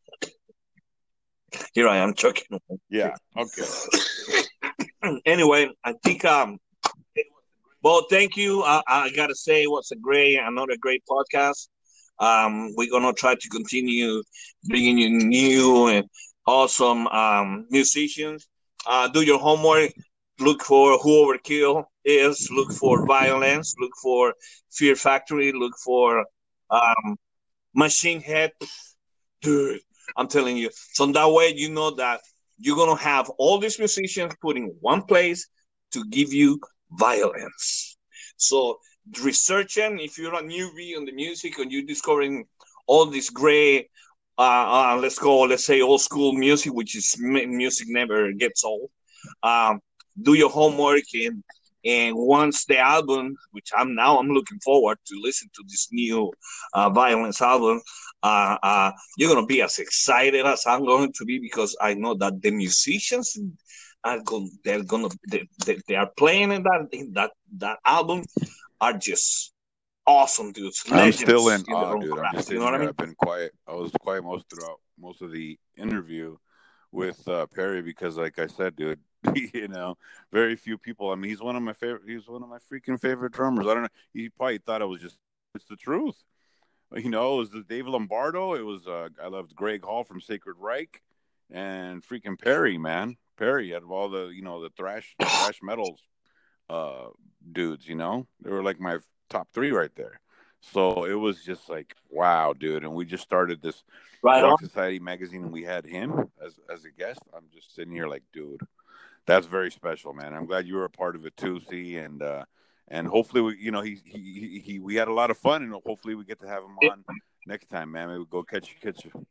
here I am choking. Yeah. Okay. Anyway, I think um. Well, thank you. I, I gotta say, it was a great, another great podcast. Um, we're gonna try to continue bringing you new and awesome um musicians. Uh, do your homework. Look for who Overkill is. Look for Violence. Look for Fear Factory. Look for um, Machine Head. dude, I'm telling you. So that way, you know that you're going to have all these musicians put in one place to give you violence. So researching, if you're a newbie on the music and you're discovering all this great, uh, uh, let's go, let's say old school music, which is music never gets old. Um, do your homework, and and once the album, which I'm now I'm looking forward to listen to this new uh, Violence album, uh, uh, you're gonna be as excited as I'm going to be, because I know that the musicians are going, they're gonna they, they, they are playing in that in that that album are just awesome dudes. I'm still in in awe, dude. I'm just you sitting know what here. I mean? I've been quiet. I was quiet most throughout most of the interview with uh, Perry because, like I said, dude, you know, very few people. I mean, he's one of my favorite. He's one of my freaking favorite drummers. I don't know. He probably thought it was just. It's the truth. You know, it was the Dave Lombardo. It was. Uh, I loved Greg Hall from Sacred Reich, and freaking Perry, man. Perry out of all the, you know, the thrash thrash metals uh, dudes. You know, they were like my top three right there. So it was just like, wow, dude. And we just started this Right on. Rock Society magazine, and we had him as as a guest. I'm just sitting here like, dude, that's very special, man. I'm glad you were a part of it too, see, and uh, and hopefully, we, you know, he, he he he we had a lot of fun, and hopefully we get to have him on next time, man. Maybe we'll go catch catch you.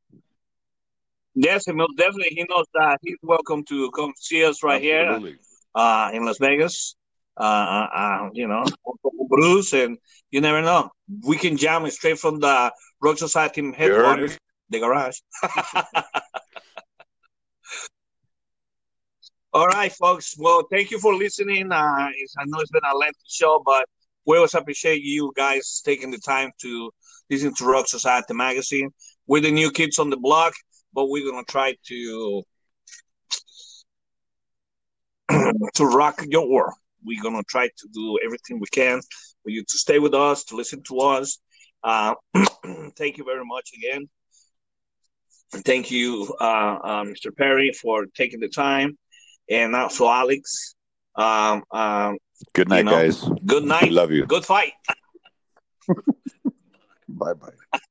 Yes, most definitely. He knows that he's welcome to come see us right Absolutely. here uh, in Las Vegas. Uh, uh, uh, you know, Bruce, and you never know. We can jam straight from the Rock Society headquarters, the garage. All right, folks. Well, thank you for listening. Uh, it's, I know it's been a lengthy show, but we always appreciate you guys taking the time to listen to Rock Society magazine. We're the new kids on the block, but we're gonna try to to rock your world. We're gonna try to do everything we can for you to stay with us, to listen to us. Uh, thank you very much again. Thank you, uh, uh, Mister Perry, for taking the time, and also Alex. Um, um, Good night, you know, guys. Good night. We love you. Good fight. Bye bye.